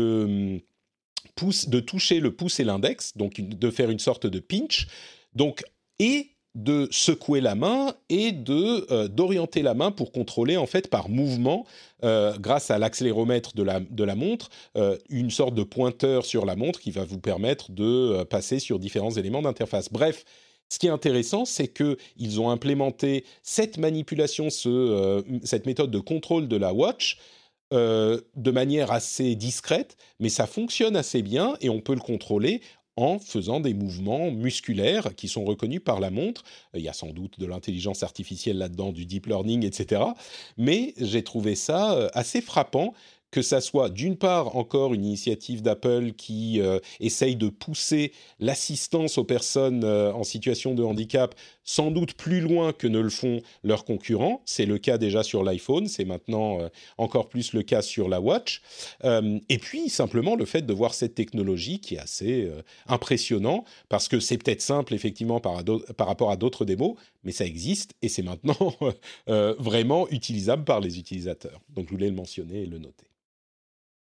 le pouce, de toucher le pouce et l'index, donc une, de faire une sorte de pinch, donc, et de secouer la main et de, euh, d'orienter la main pour contrôler en fait par mouvement, euh, grâce à l'accéléromètre de la, de la montre, euh, une sorte de pointeur sur la montre qui va vous permettre de euh, passer sur différents éléments d'interface. Bref, ce qui est intéressant, c'est qu'ils ont implémenté cette manipulation, ce, euh, cette méthode de contrôle de la watch euh, de manière assez discrète, mais ça fonctionne assez bien et on peut le contrôler en faisant des mouvements musculaires qui sont reconnus par la montre. Il y a sans doute de l'intelligence artificielle là-dedans, du deep learning, et cetera. Mais j'ai trouvé ça assez frappant que ça soit d'une part encore une initiative d'Apple qui euh, essaye de pousser l'assistance aux personnes euh, en situation de handicap sans doute plus loin que ne le font leurs concurrents. C'est le cas déjà sur l'iPhone, c'est maintenant euh, encore plus le cas sur la Watch. Euh, et puis simplement le fait de voir cette technologie qui est assez euh, impressionnant, parce que c'est peut-être simple effectivement par, ado- par rapport à d'autres démos, mais ça existe et c'est maintenant euh, vraiment utilisable par les utilisateurs. Donc je voulais le mentionner et le noter.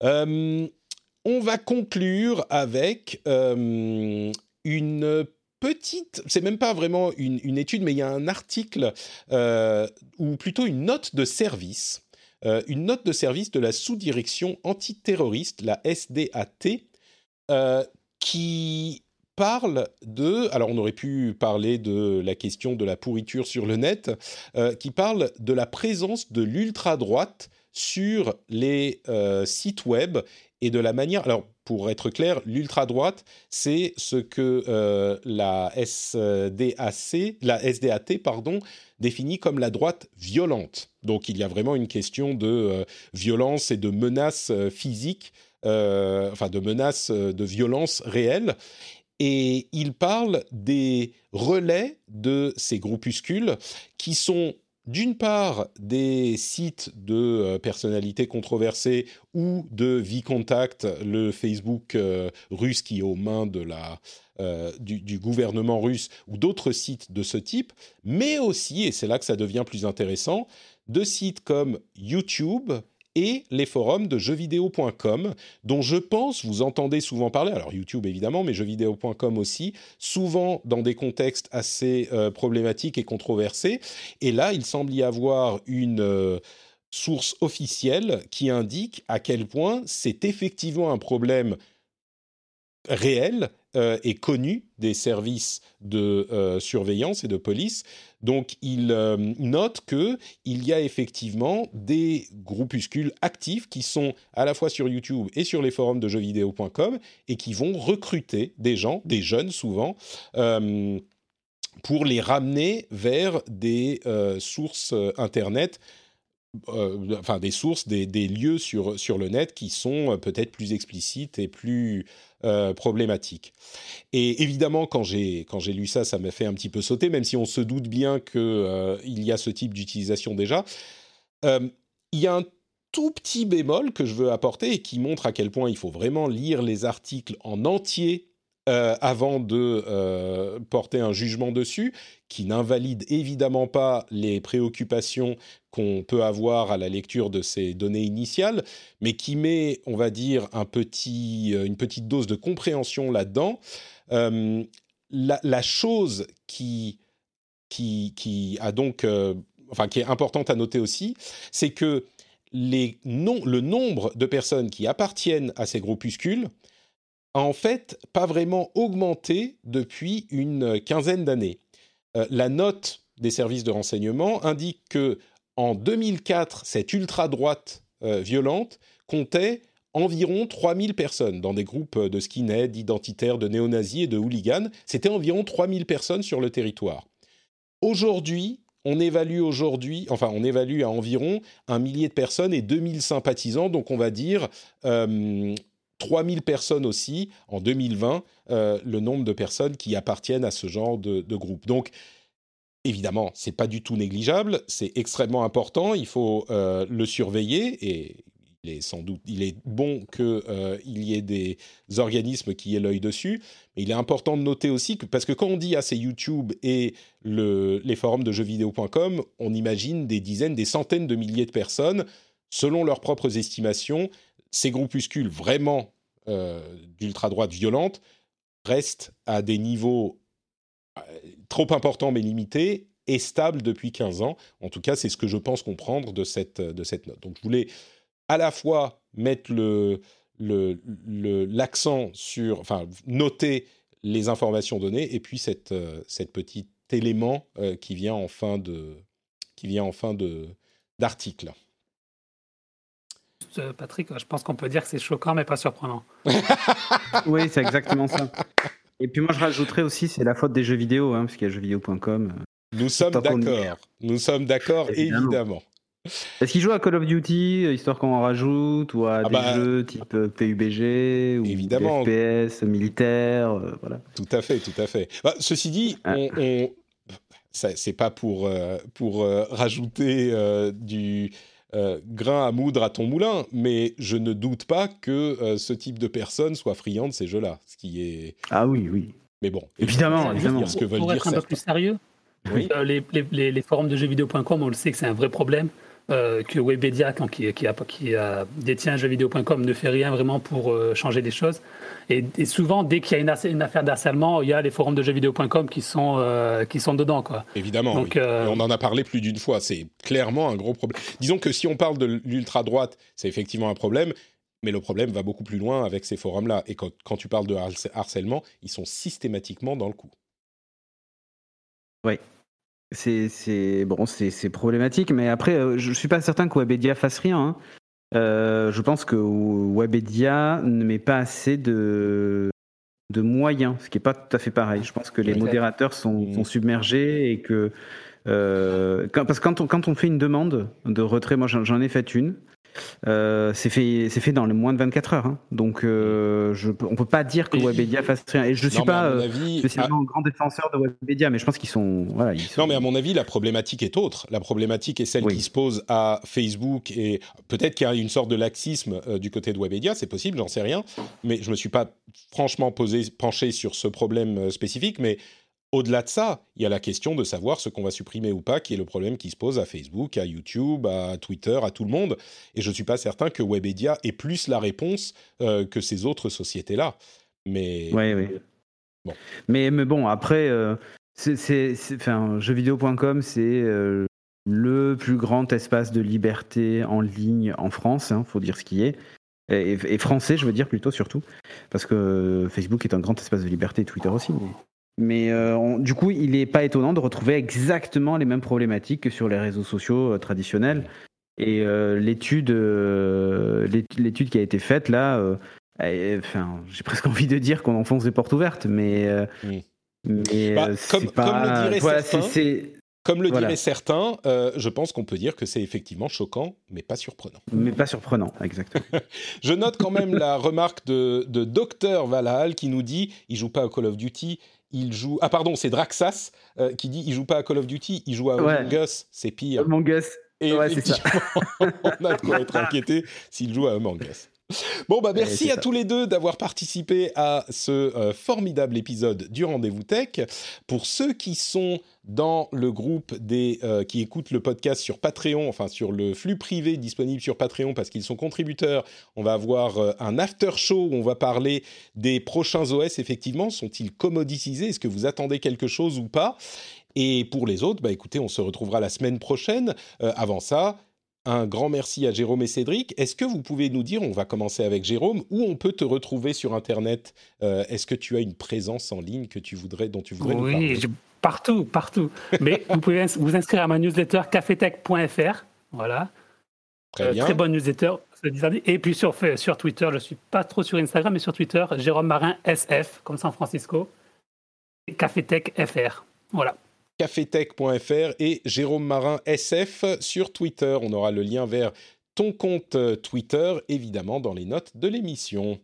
Euh, on va conclure avec euh, une petite, c'est même pas vraiment une, une étude, mais il y a un article, euh, ou plutôt une note de service, euh, une note de service de la sous-direction antiterroriste, la S D A T, euh, qui parle de, alors on aurait pu parler de la question de la pourriture sur le net, euh, qui parle de la présence de l'ultra-droite sur les euh, sites web et de la manière... Alors, pour être clair, l'ultra-droite, c'est ce que euh, la S D A C, la S D A T, pardon, définit comme la droite violente. Donc, il y a vraiment une question de euh, violence et de menaces euh, physiques, euh, enfin de menaces euh, de violence réelle. Et il parle des relais de ces groupuscules qui sont d'une part des sites de euh, personnalités controversées ou de VKontakte, le Facebook euh, russe qui est aux mains de la, euh, du, du gouvernement russe, ou d'autres sites de ce type, mais aussi, et c'est là que ça devient plus intéressant, de sites comme YouTube et les forums de jeux vidéo point com, dont je pense vous entendez souvent parler, alors YouTube évidemment, mais jeux vidéo point com aussi, souvent dans des contextes assez euh, problématiques et controversés. Et là, il semble y avoir une euh, source officielle qui indique à quel point c'est effectivement un problème réel euh, et connu des services de euh, surveillance et de police. Donc, il euh, note qu'il y a effectivement des groupuscules actifs qui sont à la fois sur YouTube et sur les forums de jeux vidéo point com et qui vont recruter des gens, des jeunes souvent, euh, pour les ramener vers des euh, sources euh, Internet, euh, enfin des sources, des, des lieux sur, sur le net qui sont euh, peut-être plus explicites et plus euh, problématiques. Et évidemment, quand j'ai, quand j'ai lu ça, ça m'a fait un petit peu sauter, même si on se doute bien qu'il euh, y a ce type d'utilisation déjà. Euh, il y a un tout petit bémol que je veux apporter et qui montre à quel point il faut vraiment lire les articles en entier euh, avant de euh, porter un jugement dessus, qui n'invalide évidemment pas les préoccupations qu'on peut avoir à la lecture de ces données initiales, mais qui met, on va dire, un petit, une petite dose de compréhension là-dedans. Euh, la, la chose qui, qui, qui a donc, euh, enfin, qui est importante à noter aussi, c'est que les non, le nombre de personnes qui appartiennent à ces groupuscules a en fait pas vraiment augmenté depuis une quinzaine d'années. Euh, la note des services de renseignement indique que en deux mille quatre, cette ultra-droite euh, violente comptait environ trois mille personnes dans des groupes de skinheads, d'identitaires, de néo-nazis et de hooligans. C'était environ trois mille personnes sur le territoire. Aujourd'hui, on évalue aujourd'hui, enfin, on évalue à environ un millier de personnes et deux mille sympathisants, donc on va dire euh, trois mille personnes aussi en deux mille vingt, euh, le nombre de personnes qui appartiennent à ce genre de, de groupe. Donc, évidemment, c'est pas du tout négligeable, c'est extrêmement important, il faut euh, le surveiller et il est sans doute, il est bon qu'il euh, y ait des organismes qui aient l'œil dessus, mais il est important de noter aussi que, parce que quand on dit ah, c'est YouTube et le, les forums de jeux vidéo point com, on imagine des dizaines, des centaines de milliers de personnes, selon leurs propres estimations. Ces groupuscules vraiment euh, d'ultra-droite violente restent à des niveaux trop important mais limité et stable depuis quinze ans. En tout cas, c'est ce que je pense comprendre de cette, de cette note. Donc, je voulais à la fois mettre le, le, le, l'accent sur... Enfin, noter les informations données et puis cette, euh, cette petit élément euh, qui vient en fin, de, qui vient en fin de, d'article. Euh, Patrick, je pense qu'on peut dire que c'est choquant mais pas surprenant. Oui, c'est exactement ça. Et puis moi, je rajouterais aussi, c'est la faute des jeux vidéo, hein, parce qu'il y a jeux vidéo point com. Nous sommes d'accord. Nous sommes d'accord, évidemment. évidemment. Est-ce qu'ils jouent à Call of Duty, histoire qu'on en rajoute, ou à ah des bah, jeux type P U B G, ou évidemment. F P S militaire, euh, voilà. Tout à fait, tout à fait. Bah, ceci dit, ah. on, on... Ça, c'est pas pour, euh, pour euh, rajouter euh, du... Euh, grain à moudre à ton moulin, mais je ne doute pas que euh, ce type de personnes soit friand de ces jeux-là, ce qui est... Ah oui, oui. Mais bon, évidemment, évidemment. Pour, ce que veulent pour dire être un certains. peu plus sérieux, oui. euh, les, les, les forums de jeux vidéo point com, on le sait que c'est un vrai problème. euh, que Webedia, qui, qui, a, qui a, détient jeux vidéo point com, ne fait rien vraiment pour euh, changer les choses. Et, et souvent, dès qu'il y a une, une affaire d'harcèlement, il y a les forums de jeux vidéo point com qui sont, euh, qui sont dedans, quoi. Évidemment, donc, oui. euh... on en a parlé plus d'une fois. C'est clairement un gros problème. Disons que si on parle de l'ultra-droite, c'est effectivement un problème, mais le problème va beaucoup plus loin avec ces forums-là. Et quand, quand tu parles de harcèlement, ils sont systématiquement dans le coup. Oui. C'est, c'est, bon, c'est, c'est problématique, mais après, euh, je ne suis pas certain que Webedia fasse rien. Hein. Euh, je pense que Webedia ne met pas assez de, de moyens, ce qui n'est pas tout à fait pareil. Je pense que les modérateurs sont, sont submergés et que... Euh, quand, parce que quand on, quand on fait une demande de retrait, moi j'en, j'en ai fait une, Euh, c'est fait, c'est fait dans le moins de vingt-quatre heures. Hein. Donc, euh, je, on peut pas dire que Webedia fasse rien. Et je suis non, pas euh, avis, spécialement un grand défenseur de Webedia, mais je pense qu'ils sont, voilà, ils sont. Non, mais à mon avis, la problématique est autre. La problématique est celle oui. qui se pose à Facebook et peut-être qu'il y a une sorte de laxisme euh, du côté de Webedia. C'est possible, j'en sais rien. Mais je me suis pas franchement posé, penché sur ce problème euh, spécifique, mais au-delà de ça, il y a la question de savoir ce qu'on va supprimer ou pas, qui est le problème qui se pose à Facebook, à YouTube, à Twitter, à tout le monde. Et je ne suis pas certain que Webedia ait plus la réponse euh, que ces autres sociétés-là. Mais... Oui, oui. Bon. Mais, mais bon, après, euh, c'est, c'est, c'est, enfin, jeux vidéo point com, c'est euh, le plus grand espace de liberté en ligne en France, il hein, faut dire ce qui est. Et, et français, je veux dire plutôt, surtout. Parce que Facebook est un grand espace de liberté, Twitter aussi. Mais... Mais euh, on, du coup, il n'est pas étonnant de retrouver exactement les mêmes problématiques que sur les réseaux sociaux euh, traditionnels. Et euh, l'étude, euh, l'étude qui a été faite là, euh, euh, enfin, j'ai presque envie de dire qu'on enfonce des portes ouvertes, mais, euh, oui. mais bah, euh, comme, pas, comme le diraient voilà, certains, c'est, c'est, comme le voilà. diraient certains, euh, je pense qu'on peut dire que c'est effectivement choquant, mais pas surprenant. Mais pas surprenant, exactement. Je note quand même la remarque de, de Docteur Valhall qui nous dit, il joue pas à Call of Duty. Il joue... Ah pardon, c'est Draxas euh, qui dit il joue pas à Call of Duty, il joue à ouais. Among Us, c'est pire. Among Us, et ouais, c'est ça. On a de quoi être inquiété s'il joue à Among Us. Bon, bah merci ouais, à ça. tous les deux d'avoir participé à ce euh, formidable épisode du Rendez-vous Tech. Pour ceux qui sont dans le groupe des euh, qui écoutent le podcast sur Patreon, enfin sur le flux privé disponible sur Patreon parce qu'ils sont contributeurs, on va avoir euh, un after show où on va parler des prochains O S. Effectivement, sont-ils commoditisés ? Est-ce que vous attendez quelque chose ou pas ? Et pour les autres, bah écoutez, on se retrouvera la semaine prochaine. Euh, avant ça, un grand merci à Jérôme et Cédric. Est-ce que vous pouvez nous dire, on va commencer avec Jérôme, où on peut te retrouver sur Internet ? euh, Est-ce que tu as une présence en ligne que tu voudrais, dont tu voudrais oui, nous parler ? Oui, partout, partout. Mais vous pouvez vous inscrire à ma newsletter cafetech point f r. Voilà. Très bien. Euh, très bonne newsletter. Et puis sur, sur Twitter, je ne suis pas trop sur Instagram, mais sur Twitter, Jérôme Marin S F, comme San Francisco. Cafetech F R. Voilà. cafetech point f r et Jérôme Marin S F sur Twitter. On aura le lien vers ton compte Twitter, évidemment, dans les notes de l'émission.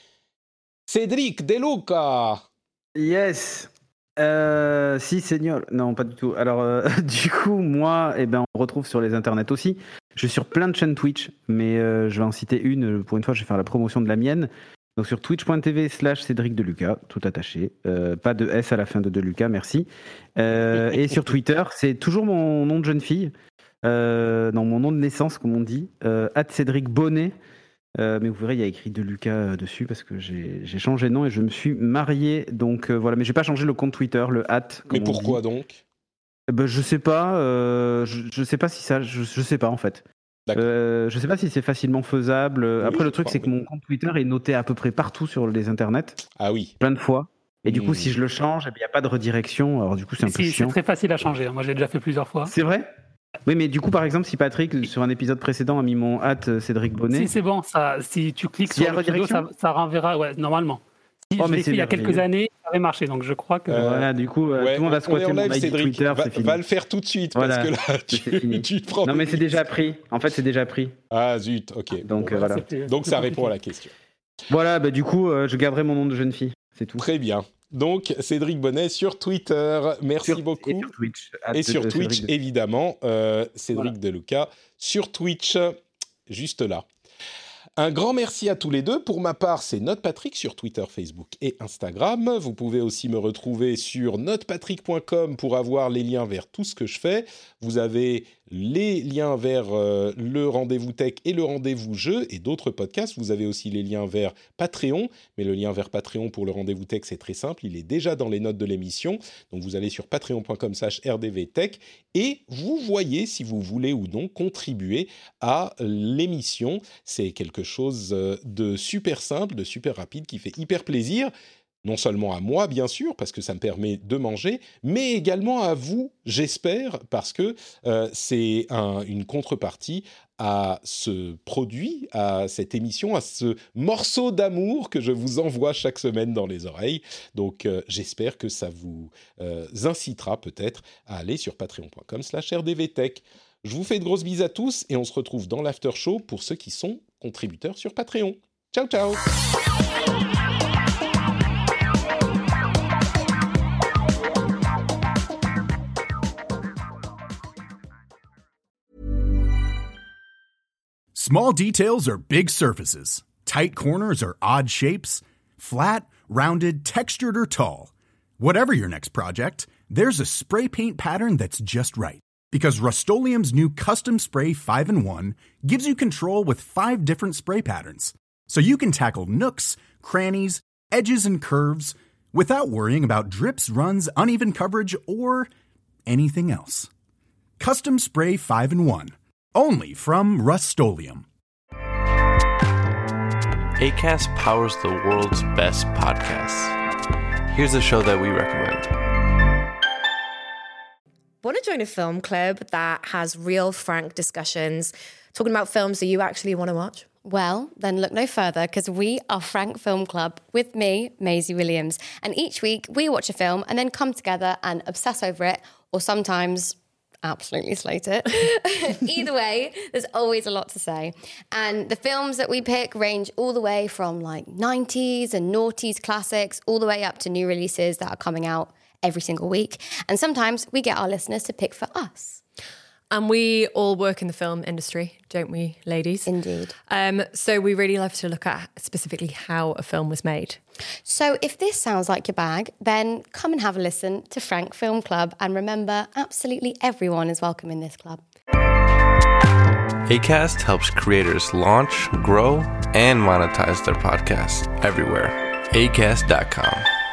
Cédric De Luca. Yes. Euh, si, seigneur. Non, pas du tout. Alors, euh, du coup, moi, eh ben, on me retrouve sur les internets aussi. Je suis sur plein de chaînes Twitch, mais euh, je vais en citer une. Pour une fois, je vais faire la promotion de la mienne. Donc sur twitch point t v slash Cédric Deluca, tout attaché, euh, pas de S à la fin de Deluca, merci. Euh, et sur Twitter, c'est toujours mon nom de jeune fille, euh, non, mon nom de naissance, comme on dit, euh, at Cédric Bonnet, euh, mais vous verrez, il y a écrit Deluca dessus parce que j'ai, j'ai changé de nom et je me suis marié, donc euh, voilà, mais j'ai pas changé le compte Twitter, le at. Mais pourquoi donc ? Ben, je sais pas, euh, je, je sais pas si ça, je, je sais pas en fait. Euh, je sais pas si c'est facilement faisable. Oui, Après, le truc, c'est que mon compte Twitter est noté à peu près partout sur les internets. Ah oui. Plein de fois. Et du mmh. coup, si je le change, il n'y a pas de redirection. Alors, du coup, c'est un si, peu chiant. C'est très facile à changer. Moi, j'ai déjà fait plusieurs fois. C'est vrai ? Oui, mais du coup, par exemple, si Patrick, sur un épisode précédent, a mis mon hâte Cédric Bonnet. Si, c'est bon. Ça, si tu cliques sur le pseudo, ça, ça renverra. Ouais, normalement. Si oh, je l'ai fait il y a quelques années, ça avait marché, donc je crois que... Euh, voilà, du coup, ouais, tout le monde va squatter mon I D Twitter, va, c'est fini. Va le faire tout de suite, voilà, parce que là, tu, tu te prends... Non, mais c'est déjà pris. En fait, c'est déjà pris. Ah, zut, ok. Donc, bon, euh, voilà. C'est, donc ça répond à la question. Voilà, bah, du coup, euh, je garderai mon nom de jeune fille, c'est tout. Très bien. Donc, Cédric Bonnet sur Twitter, merci sur, beaucoup. Et sur Twitch. Et sur de, Twitch, Cédric évidemment, euh, Cédric voilà. Deluca sur Twitch, juste là. Un grand merci à tous les deux. Pour ma part, c'est NotePatrick sur Twitter, Facebook et Instagram. Vous pouvez aussi me retrouver sur notepatrick point com pour avoir les liens vers tout ce que je fais. Vous avez les liens vers euh, le Rendez-vous Tech et le Rendez-vous Jeu et d'autres podcasts. Vous avez aussi les liens vers Patreon. Mais le lien vers Patreon pour le Rendez-vous Tech, c'est très simple. Il est déjà dans les notes de l'émission. Donc vous allez sur patreon point com slash r d v tech et vous voyez si vous voulez ou non contribuer à l'émission. C'est quelque chose de super simple, de super rapide, qui fait hyper plaisir, non seulement à moi, bien sûr, parce que ça me permet de manger, mais également à vous, j'espère, parce que euh, c'est un, une contrepartie à ce produit, à cette émission, à ce morceau d'amour que je vous envoie chaque semaine dans les oreilles. Donc, euh, j'espère que ça vous euh, incitera peut-être à aller sur patreon point com slash r d v tech. Je vous fais de grosses bises à tous et on se retrouve dans l'after show pour ceux qui sont contributeurs sur Patreon. Ciao, ciao! Small details are big surfaces. Tight corners are odd shapes. Flat, rounded, textured, or tall. Whatever your next project, there's a spray paint pattern that's just right. Because Rust-Oleum's new Custom Spray five in one gives you control with five different spray patterns. So you can tackle nooks, crannies, edges, and curves without worrying about drips, runs, uneven coverage, or anything else. Custom Spray five in one. Only from Rust-Oleum. Acast powers the world's best podcasts. Here's a show that we recommend. Want to join a film club that has real, frank discussions, talking about films that you actually want to watch? Well, then look no further, because we are Frank Film Club with me, Maisie Williams. And each week we watch a film and then come together and obsess over it, or sometimes absolutely slate it. Either way, there's always a lot to say. And the films that we pick range all the way from like nineties and noughties classics, all the way up to new releases that are coming out every single week. And sometimes we get our listeners to pick for us. And we all work in the film industry, don't we, ladies? Indeed. Um, so we really love to look at specifically how a film was made. So if this sounds like your bag, then come and have a listen to Frank Film Club. And remember, absolutely everyone is welcome in this club. Acast helps creators launch, grow, and monetize their podcasts everywhere. acast dot com.